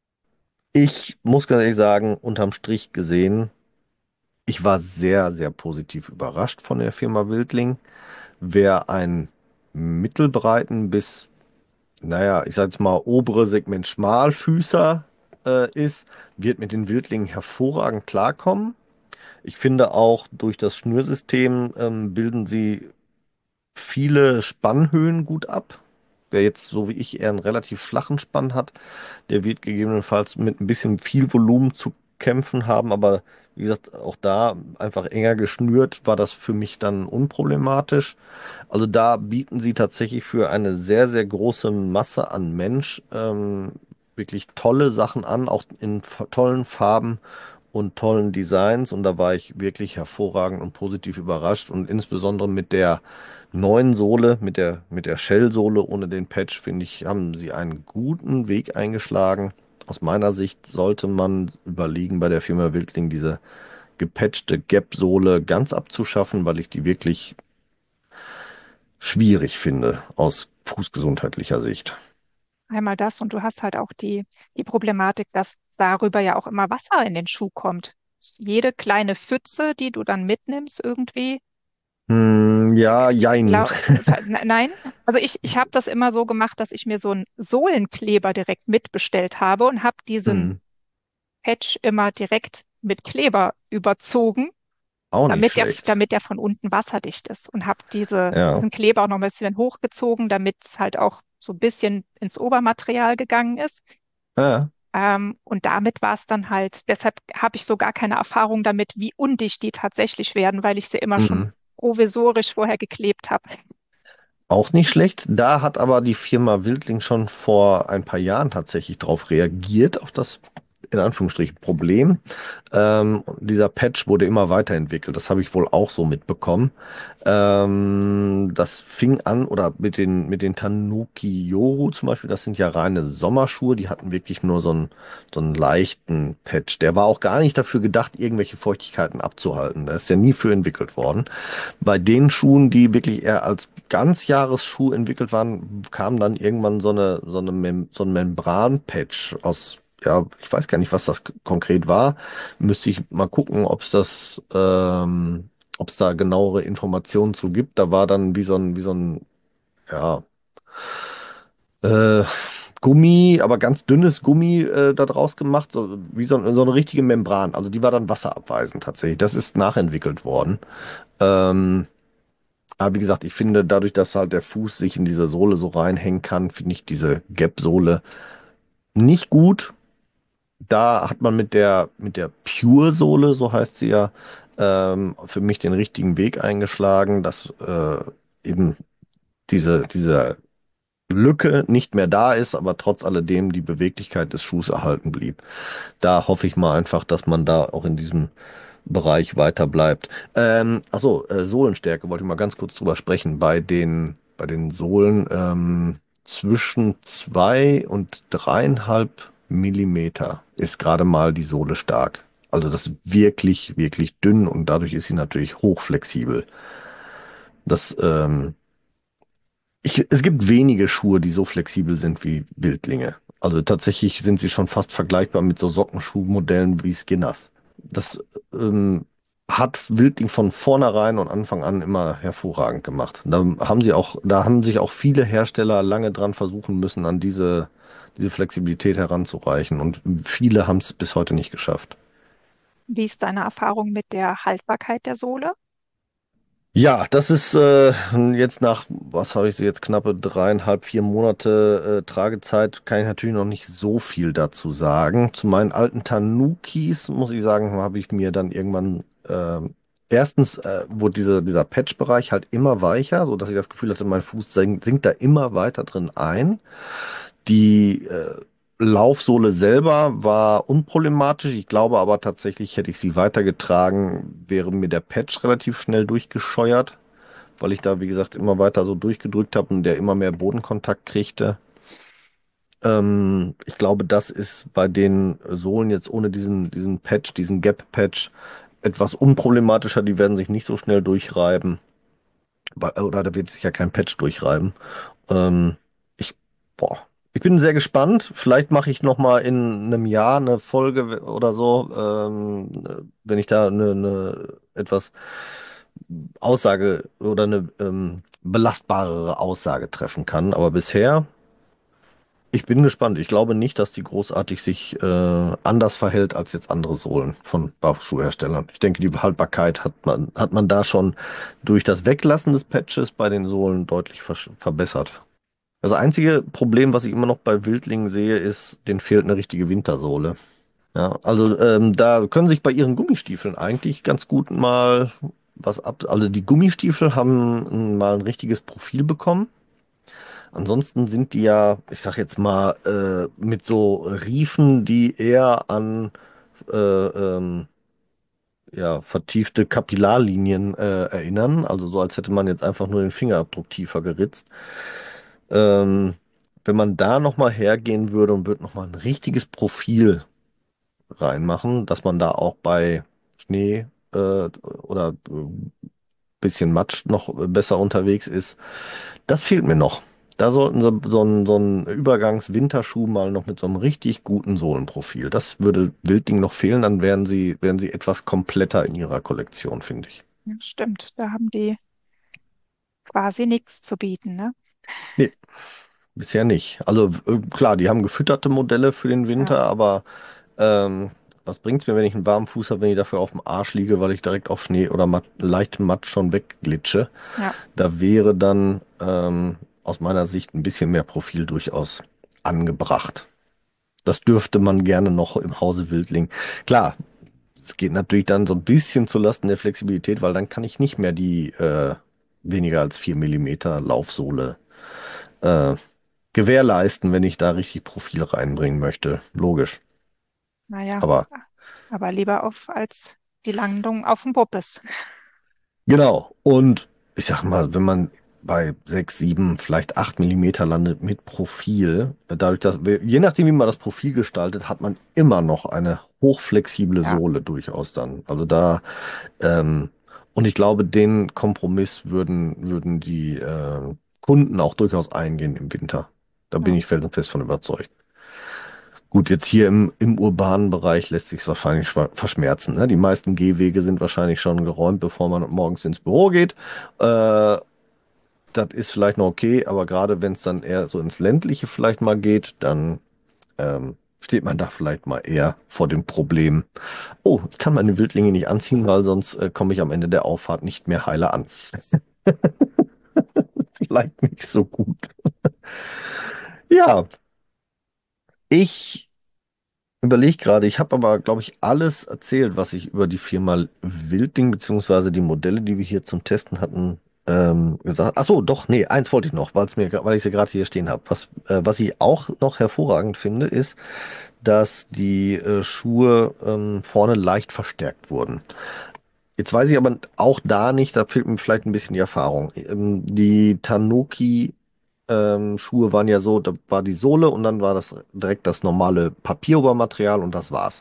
Ich muss ganz ehrlich sagen, unterm Strich gesehen, ich war sehr, sehr positiv überrascht von der Firma Wildling. Wer einen mittelbreiten bis naja, ich sag jetzt mal, obere Segment Schmalfüßer äh, ist, wird mit den Wildlingen hervorragend klarkommen. Ich finde auch durch das Schnürsystem ähm, bilden sie viele Spannhöhen gut ab. Wer jetzt so wie ich eher einen relativ flachen Spann hat, der wird gegebenenfalls mit ein bisschen viel Volumen zu kämpfen haben, aber wie gesagt, auch da einfach enger geschnürt war das für mich dann unproblematisch. Also da bieten sie tatsächlich für eine sehr, sehr große Masse an Mensch ähm, wirklich tolle Sachen an, auch in f- tollen Farben und tollen Designs. Und da war ich wirklich hervorragend und positiv überrascht. Und insbesondere mit der neuen Sohle, mit der, mit der Shell-Sohle ohne den Patch, finde ich, haben sie einen guten Weg eingeschlagen. Aus meiner Sicht sollte man überlegen, bei der Firma Wildling diese gepatchte Gap-Sohle ganz abzuschaffen, weil ich die wirklich schwierig finde aus fußgesundheitlicher Sicht. Einmal das und du hast halt auch die, die Problematik, dass darüber ja auch immer Wasser in den Schuh kommt. Jede kleine Pfütze, die du dann mitnimmst irgendwie, Hm, ja, jein. Glau ka- ne- nein, also ich, ich habe das immer so gemacht, dass ich mir so einen Sohlenkleber direkt mitbestellt habe und habe diesen Hm, Patch immer direkt mit Kleber überzogen, auch nicht damit der, schlecht. damit der von unten wasserdicht ist und habe diese, Ja. diesen Kleber auch noch ein bisschen hochgezogen, damit es halt auch so ein bisschen ins Obermaterial gegangen ist. Ja. Ähm, und damit war es dann halt, deshalb habe ich so gar keine Erfahrung damit, wie undicht die tatsächlich werden, weil ich sie immer schon Hm. provisorisch vorher geklebt habe. Auch nicht schlecht. Da hat aber die Firma Wildling schon vor ein paar Jahren tatsächlich drauf reagiert, auf das in Anführungsstrichen Problem. Ähm, dieser Patch wurde immer weiterentwickelt. Das habe ich wohl auch so mitbekommen. Ähm, das fing an, oder mit den, mit den Tanuki Yoru zum Beispiel, das sind ja reine Sommerschuhe, die hatten wirklich nur so einen, so einen leichten Patch. Der war auch gar nicht dafür gedacht, irgendwelche Feuchtigkeiten abzuhalten. Da ist ja nie für entwickelt worden. Bei den Schuhen, die wirklich eher als Ganzjahresschuh entwickelt waren, kam dann irgendwann so eine, so eine Mem so ein Membran-Patch aus, ja, ich weiß gar nicht, was das k- konkret war. Müsste ich mal gucken, ob es das, ähm, ob es da genauere Informationen zu gibt. Da war dann wie so ein, wie so ein, ja, äh, Gummi, aber ganz dünnes Gummi äh, da draus gemacht, so wie so, so eine richtige Membran. Also die war dann wasserabweisend tatsächlich. Das ist nachentwickelt worden. Ähm, aber wie gesagt, ich finde, dadurch, dass halt der Fuß sich in diese Sohle so reinhängen kann, finde ich diese Gap-Sohle nicht gut. Da hat man mit der, mit der Pure-Sohle, so heißt sie ja, ähm, für mich den richtigen Weg eingeschlagen, dass äh, eben diese, diese Lücke nicht mehr da ist, aber trotz alledem die Beweglichkeit des Schuhs erhalten blieb. Da hoffe ich mal einfach, dass man da auch in diesem Bereich weiter bleibt. Ähm, achso, äh, Sohlenstärke wollte ich mal ganz kurz drüber sprechen. Bei den, bei den Sohlen, ähm, zwischen zwei und dreieinhalb Millimeter ist gerade mal die Sohle stark. Also das ist wirklich, wirklich dünn und dadurch ist sie natürlich hochflexibel. Das, ähm, ich, es gibt wenige Schuhe, die so flexibel sind wie Wildlinge. Also tatsächlich sind sie schon fast vergleichbar mit so Sockenschuhmodellen wie Skinners. Das ähm, hat Wildling von vornherein und Anfang an immer hervorragend gemacht. Da haben sie auch, da haben sich auch viele Hersteller lange dran versuchen müssen, an diese, diese Flexibilität heranzureichen. Und viele haben es bis heute nicht geschafft. Wie ist deine Erfahrung mit der Haltbarkeit der Sohle? Ja, das ist äh, jetzt nach, was habe ich so jetzt, knappe dreieinhalb, vier Monate äh, Tragezeit, kann ich natürlich noch nicht so viel dazu sagen. Zu meinen alten Tanukis, muss ich sagen, habe ich mir dann irgendwann, äh, erstens äh, wurde diese, dieser Patch-Bereich halt immer weicher, so dass ich das Gefühl hatte, mein Fuß sinkt, sinkt da immer weiter drin ein. Die äh, Laufsohle selber war unproblematisch. Ich glaube aber tatsächlich, hätte ich sie weitergetragen, wäre mir der Patch relativ schnell durchgescheuert, weil ich da, wie gesagt, immer weiter so durchgedrückt habe und der immer mehr Bodenkontakt kriegte. Ähm, ich glaube, das ist bei den Sohlen jetzt ohne diesen, diesen Patch, diesen Gap-Patch, etwas unproblematischer. Die werden sich nicht so schnell durchreiben. Weil- Oder da wird sich ja kein Patch durchreiben. Ähm, ich, boah, ich bin sehr gespannt. Vielleicht mache ich noch mal in einem Jahr eine Folge oder so, ähm, wenn ich da eine, eine etwas Aussage oder eine ähm, belastbarere Aussage treffen kann. Aber bisher, ich bin gespannt. Ich glaube nicht, dass die großartig sich äh, anders verhält als jetzt andere Sohlen von Barfußschuhherstellern. Ich denke, die Haltbarkeit hat man, hat man da schon durch das Weglassen des Patches bei den Sohlen deutlich versch- verbessert. Das einzige Problem, was ich immer noch bei Wildlingen sehe, ist, denen fehlt eine richtige Wintersohle. Ja, also ähm, da können sich bei ihren Gummistiefeln eigentlich ganz gut mal was ab. Also die Gummistiefel haben mal ein richtiges Profil bekommen. Ansonsten sind die ja, ich sag jetzt mal, äh, mit so Riefen, die eher an äh, ähm, ja, vertiefte Kapillarlinien äh, erinnern. Also so, als hätte man jetzt einfach nur den Fingerabdruck tiefer geritzt. Ähm, Wenn man da nochmal hergehen würde und würde nochmal ein richtiges Profil reinmachen, dass man da auch bei Schnee äh, oder äh, bisschen Matsch noch besser unterwegs ist, das fehlt mir noch. Da sollten sie so einen, so einen Übergangs-Winterschuh mal noch mit so einem richtig guten Sohlenprofil. Das würde Wildling noch fehlen, dann wären sie, wären sie etwas kompletter in ihrer Kollektion, finde ich. Ja, stimmt, da haben die quasi nichts zu bieten, ne? Nee, bisher nicht. Also äh, klar, die haben gefütterte Modelle für den Ja, Winter, aber ähm, was bringt's mir, wenn ich einen warmen Fuß habe, wenn ich dafür auf dem Arsch liege, weil ich direkt auf Schnee oder Matt, leichtem Matsch schon wegglitsche? ja, Da wäre dann ähm, aus meiner Sicht ein bisschen mehr Profil durchaus angebracht. Das dürfte man gerne noch im Hause Wildling. Klar, es geht natürlich dann so ein bisschen zulasten der Flexibilität, weil dann kann ich nicht mehr die äh, weniger als vier Millimeter Laufsohle äh, gewährleisten, wenn ich da richtig Profil reinbringen möchte. Logisch. naja, Aber aber lieber auf als die Landung auf dem Puppes. genau. Und ich sag mal, wenn man bei sechs, sieben, vielleicht acht Millimeter landet mit Profil, äh, dadurch, dass wir, je nachdem, wie man das Profil gestaltet, hat man immer noch eine hochflexible Ja, Sohle durchaus dann. Also da, ähm, und ich glaube, den Kompromiss würden, würden die äh, Kunden auch durchaus eingehen im Winter. Da bin ja, ich felsenfest von überzeugt. Gut, jetzt hier im, im urbanen Bereich lässt sich wahrscheinlich schwa- verschmerzen. Ne? Die meisten Gehwege sind wahrscheinlich schon geräumt, bevor man morgens ins Büro geht. Äh, Das ist vielleicht noch okay, aber gerade wenn es dann eher so ins Ländliche vielleicht mal geht, dann ähm, steht man da vielleicht mal eher vor dem Problem. Oh, ich kann meine Wildlinge nicht anziehen, weil sonst äh, komme ich am Ende der Auffahrt nicht mehr heile an. Vielleicht nicht so gut. Ja, ich überlege gerade, ich habe aber, glaube ich, alles erzählt, was ich über die Firma Wildling beziehungsweise die Modelle, die wir hier zum Testen hatten, ähm, gesagt. Ach so, doch, nee, eins wollte ich noch, weil es mir, weil ich sie gerade hier stehen habe. Was, äh, was ich auch noch hervorragend finde, ist, dass die äh, Schuhe ähm, vorne leicht verstärkt wurden. Jetzt weiß ich aber auch da nicht, da fehlt mir vielleicht ein bisschen die Erfahrung. Ähm, die Tanuki Ähm, Schuhe waren ja so, da war die Sohle und dann war das direkt das normale Papierobermaterial und das war's.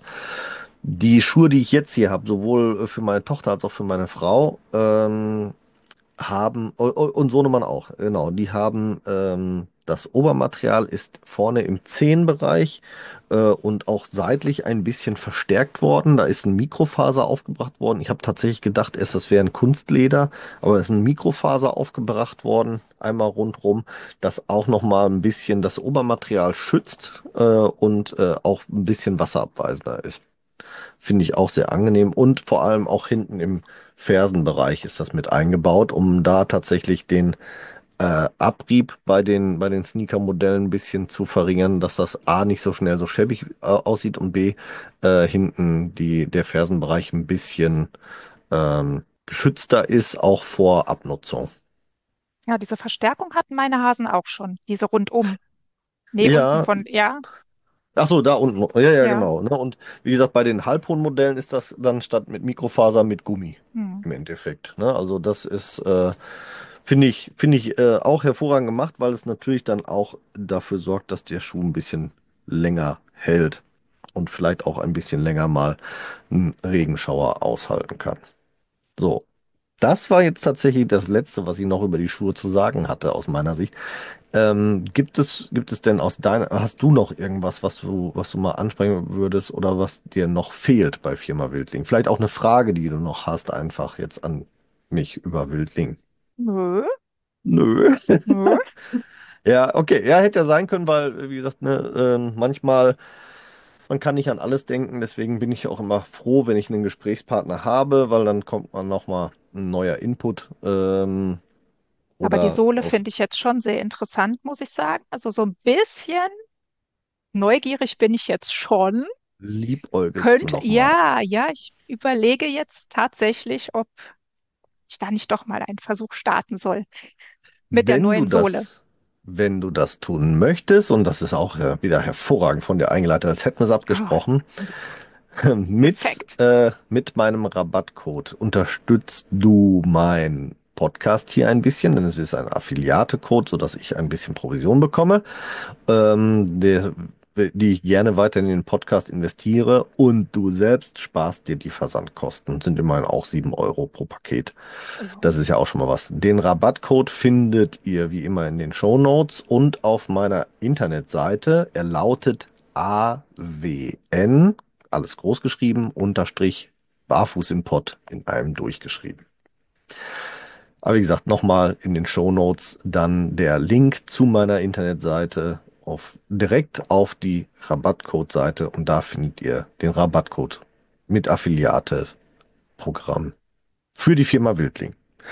Die Schuhe, die ich jetzt hier habe, sowohl für meine Tochter als auch für meine Frau, ähm, haben, o- o- und Sohnemann auch, genau, die haben, ähm, das Obermaterial ist vorne im Zehenbereich äh, und auch seitlich ein bisschen verstärkt worden. Da ist ein Mikrofaser aufgebracht worden. Ich habe tatsächlich gedacht, erst das wäre ein Kunstleder, aber es ist ein Mikrofaser aufgebracht worden, einmal rundrum, das auch nochmal ein bisschen das Obermaterial schützt äh, und äh, auch ein bisschen wasserabweisender ist. Finde ich auch sehr angenehm und vor allem auch hinten im Fersenbereich ist das mit eingebaut, um da tatsächlich den äh, Abrieb bei den, bei den Sneaker-Modellen ein bisschen zu verringern, dass das A nicht so schnell so schäbig äh, aussieht und B äh, hinten die, der Fersenbereich ein bisschen ähm, geschützter ist, auch vor Abnutzung. Ja, diese Verstärkung hatten meine Hasen auch schon. Diese rundum. Nee, unten Ja, von, ja, ach so, da unten. Ja, ja, ja. genau. Ne? Und wie gesagt, bei den halbhohen Modellen ist das dann statt mit Mikrofaser mit Gummi Hm. im Endeffekt. Ne? Also das ist, äh, finde ich, finde ich äh, auch hervorragend gemacht, weil es natürlich dann auch dafür sorgt, dass der Schuh ein bisschen länger hält und vielleicht auch ein bisschen länger mal einen Regenschauer aushalten kann. So, das war jetzt tatsächlich das Letzte, was ich noch über die Schuhe zu sagen hatte, aus meiner Sicht. Ähm, gibt es, gibt es denn aus deiner, hast du noch irgendwas, was du, was du mal ansprechen würdest oder was dir noch fehlt bei Firma Wildling? Vielleicht auch eine Frage, die du noch hast, einfach jetzt an mich über Wildling. Nö, Nö. nö. Ja, okay. Ja, hätte ja sein können, weil, wie gesagt, ne, ähm, manchmal, man kann nicht an alles denken, deswegen bin ich auch immer froh, wenn ich einen Gesprächspartner habe, weil dann kommt man nochmal ein neuer Input, ähm, Aber die oder Sohle auf finde ich jetzt schon sehr interessant, muss ich sagen. Also so ein bisschen neugierig bin ich jetzt schon. liebäugelst du Könnte, nochmal. ja, ja, ich überlege jetzt tatsächlich, ob ich da nicht doch mal einen Versuch starten soll mit der Wenn du neuen Sohle. das, wenn du das tun möchtest, und das ist auch äh, wieder hervorragend von dir eingeleitet, als hätten wir es Oh, abgesprochen, mit, perfekt. äh, mit meinem Rabattcode unterstützt du mein Podcast hier ein bisschen, denn es ist ein Affiliate-Code, sodass ich ein bisschen Provision bekomme, ähm, der, die ich gerne weiter in den Podcast investiere und du selbst sparst dir die Versandkosten, sind immerhin auch sieben Euro pro Paket. Oh. Das ist ja auch schon mal was. Den Rabattcode findet ihr wie immer in den Shownotes und auf meiner Internetseite. Er lautet A W N, alles groß geschrieben, Unterstrich Barfuß im Pott in einem durchgeschrieben. Aber wie gesagt, nochmal in den Shownotes dann der Link zu meiner Internetseite auf, direkt auf die Rabattcode-Seite und da findet ihr den Rabattcode mit Affiliate-Programm für die Firma Wildling.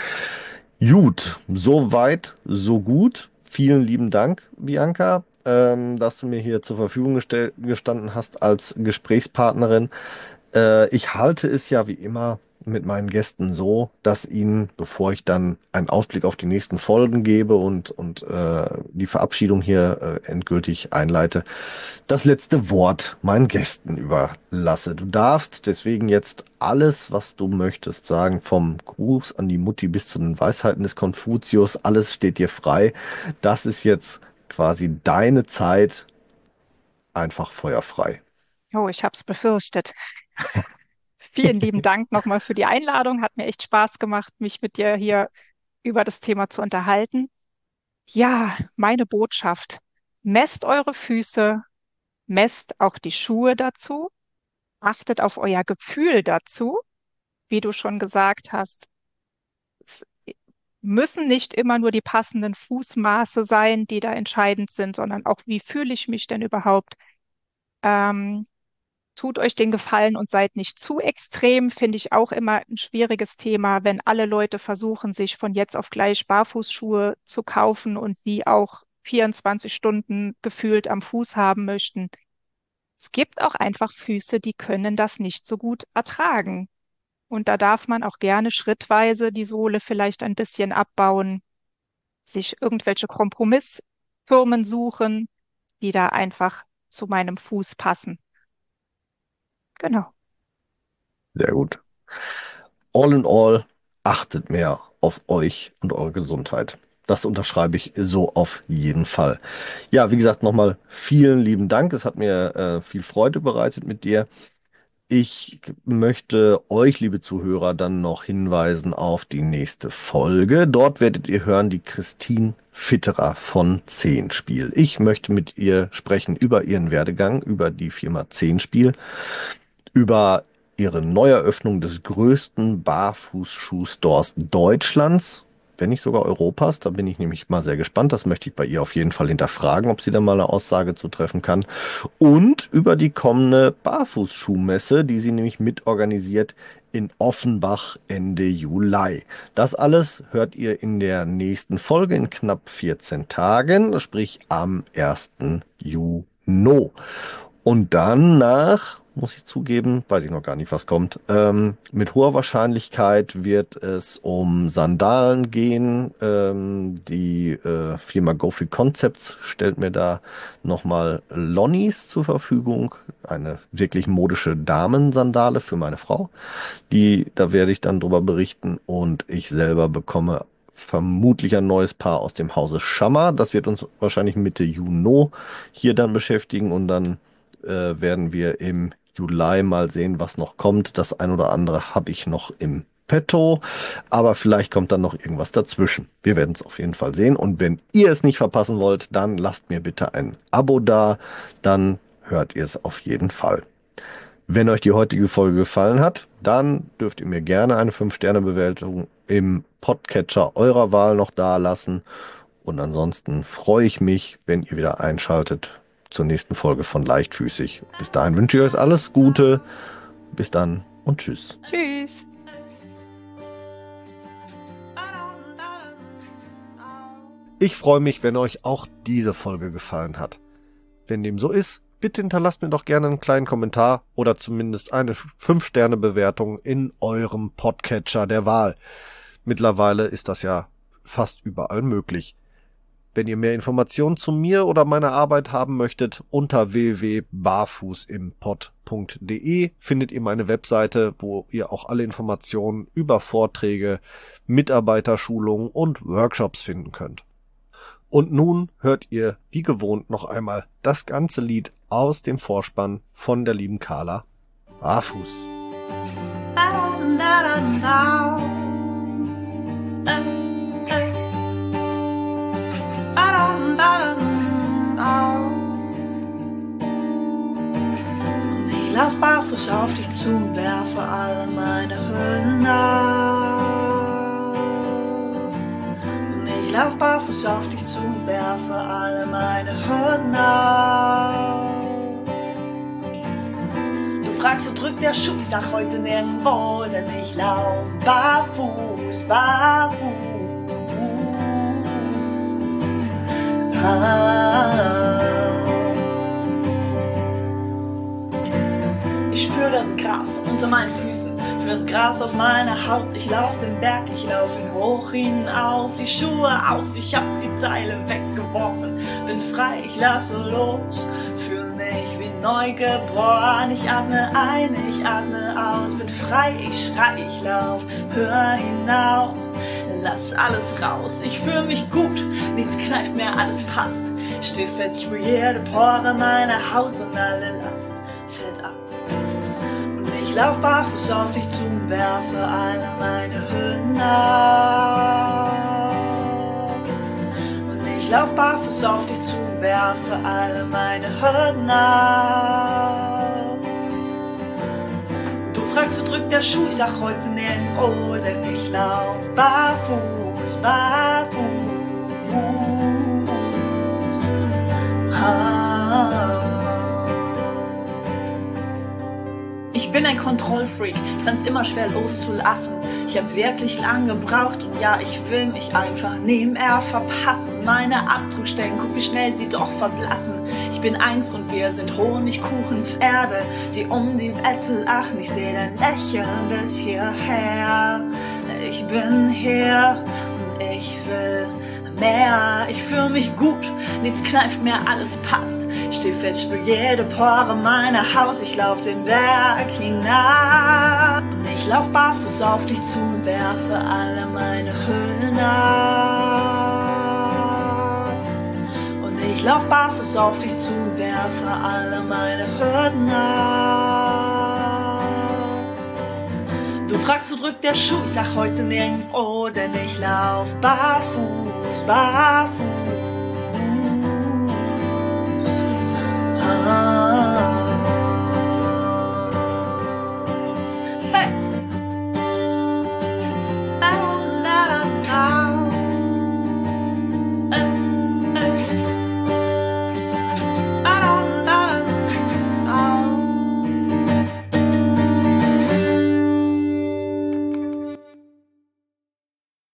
Gut, so weit, so gut. Vielen lieben Dank, Bianca, ähm, dass du mir hier zur Verfügung gestell- gestanden hast als Gesprächspartnerin. Äh, ich halte es ja wie immer mit meinen Gästen so, dass ihnen, bevor ich dann einen Ausblick auf die nächsten Folgen gebe und, und äh, die Verabschiedung hier äh, endgültig einleite, das letzte Wort meinen Gästen überlasse. Du darfst deswegen jetzt alles, was du möchtest, sagen, vom Gruß an die Mutti bis zu den Weisheiten des Konfuzius, alles steht dir frei. Das ist jetzt quasi deine Zeit, einfach feuerfrei. Oh, ich habe es befürchtet. Vielen lieben Dank nochmal für die Einladung. Hat mir echt Spaß gemacht, mich mit dir hier über das Thema zu unterhalten. Ja, meine Botschaft. Messt eure Füße, messt auch die Schuhe dazu, achtet auf euer Gefühl dazu. Wie du schon gesagt hast, es müssen nicht immer nur die passenden Fußmaße sein, die da entscheidend sind, sondern auch, wie fühle ich mich denn überhaupt? Ähm, Tut euch den Gefallen und seid nicht zu extrem, finde ich auch immer ein schwieriges Thema, wenn alle Leute versuchen, sich von jetzt auf gleich Barfußschuhe zu kaufen und die auch vierundzwanzig Stunden gefühlt am Fuß haben möchten. Es gibt auch einfach Füße, die können das nicht so gut ertragen. Und da darf man auch gerne schrittweise die Sohle vielleicht ein bisschen abbauen, sich irgendwelche Kompromissfirmen suchen, die da einfach zu meinem Fuß passen. Genau. Sehr gut. All in all, achtet mehr auf euch und eure Gesundheit. Das unterschreibe ich so auf jeden Fall. Ja, wie gesagt, nochmal vielen lieben Dank. Es hat mir äh, viel Freude bereitet mit dir. Ich möchte euch, liebe Zuhörer, dann noch hinweisen auf die nächste Folge. Dort werdet ihr hören die Christine Fitterer von Zehnspiel. Ich möchte mit ihr sprechen über ihren Werdegang, über die Firma Zehnspiel, über ihre Neueröffnung des größten Barfußschuhstores Deutschlands, wenn nicht sogar Europas. Da bin ich nämlich mal sehr gespannt. Das möchte ich bei ihr auf jeden Fall hinterfragen, ob sie da mal eine Aussage zu treffen kann. Und über die kommende Barfußschuhmesse, die sie nämlich mitorganisiert in Offenbach Ende Juli. Das alles hört ihr in der nächsten Folge in knapp vierzehn Tagen, sprich am ersten Juni. Und dann nach, muss ich zugeben, weiß ich noch gar nicht, was kommt. Ähm, mit hoher Wahrscheinlichkeit wird es um Sandalen gehen. Ähm, die äh, Firma Go Free Concepts stellt mir da nochmal Lonnies zur Verfügung. Eine wirklich modische Damensandale für meine Frau. Die, da werde ich dann drüber berichten. Und ich selber bekomme vermutlich ein neues Paar aus dem Hause Schammer. Das wird uns wahrscheinlich Mitte Juni hier dann beschäftigen und dann äh, werden wir im Juli mal sehen, was noch kommt. Das ein oder andere habe ich noch im Petto, aber vielleicht kommt dann noch irgendwas dazwischen. Wir werden es auf jeden Fall sehen und wenn ihr es nicht verpassen wollt, dann lasst mir bitte ein Abo da, dann hört ihr es auf jeden Fall. Wenn euch die heutige Folge gefallen hat, dann dürft ihr mir gerne eine fünf Sterne Bewertung im Podcatcher eurer Wahl noch da lassen und ansonsten freue ich mich, wenn ihr wieder einschaltet zur nächsten Folge von Leichtfüßig. Bis dahin wünsche ich euch alles Gute. Bis dann und tschüss. Tschüss. Ich freue mich, wenn euch auch diese Folge gefallen hat. Wenn dem so ist, bitte hinterlasst mir doch gerne einen kleinen Kommentar oder zumindest eine fünf Sterne Bewertung in eurem Podcatcher der Wahl. Mittlerweile ist das ja fast überall möglich. Wenn ihr mehr Informationen zu mir oder meiner Arbeit haben möchtet, unter w w w punkt barfußimpod punkt de findet ihr meine Webseite, wo ihr auch alle Informationen über Vorträge, Mitarbeiterschulungen und Workshops finden könnt. Und nun hört ihr wie gewohnt noch einmal das ganze Lied aus dem Vorspann von der lieben Carla Barfuß. Und ich lauf barfuß auf dich zu und werfe alle meine Hüllen auf. Und ich lauf barfuß auf dich zu und werfe alle meine Hürden auf. Du fragst, wo drückt der Schuh? Ich sag heute nirgendwo, denn ich lauf barfuß, barfuß. Ich spür das Gras unter meinen Füßen, für das Gras auf meiner Haut. Ich lauf den Berg, ich lauf ihn hoch hinauf, die Schuhe aus, ich hab die Teile weggeworfen. Bin frei, ich lasse los, fühl mich wie neu geboren. Ich atme ein, ich atme aus, bin frei, ich schrei, ich lauf, hör hinauf. Lass alles raus, ich fühl mich gut, nichts kneift mehr, alles passt. Steh fest, spür jede Pore meiner Haut und alle Last fällt ab. Und ich lauf barfuß auf dich zu und werfe alle meine Hüllen auf. Und ich lauf barfuß auf dich zu und werfe alle meine Hürden auf. Du fragst, wo drückt der Schuh? Ich sag heute nirgendwo, denn ich lauf barfuß, barfuß. Ah. Ich bin ein Kontrollfreak, ich fand's immer schwer loszulassen. Ich hab wirklich lang gebraucht und ja, ich will mich einfach nebenher verpassen. Meine Abdruckstellen, guck wie schnell sie doch verblassen. Ich bin eins und wir sind Honigkuchenpferde, die um die Welt lachen. Ich seh dein Lächeln bis hierher. Ich bin hier und ich will mehr. Ich fühl mich gut, nichts kneift mehr, alles passt. Steh fest, spür jede Pore meiner Haut. Ich lauf den Berg hinab. Und ich lauf barfuß auf dich zu und werfe alle meine Hüllen auf. lauf barfuß auf dich zu, werfe alle meine Hürden ab. Du fragst, wo drückt der Schuh? Ich sag heute nirgendwo, denn ich lauf barfuß, barfuß.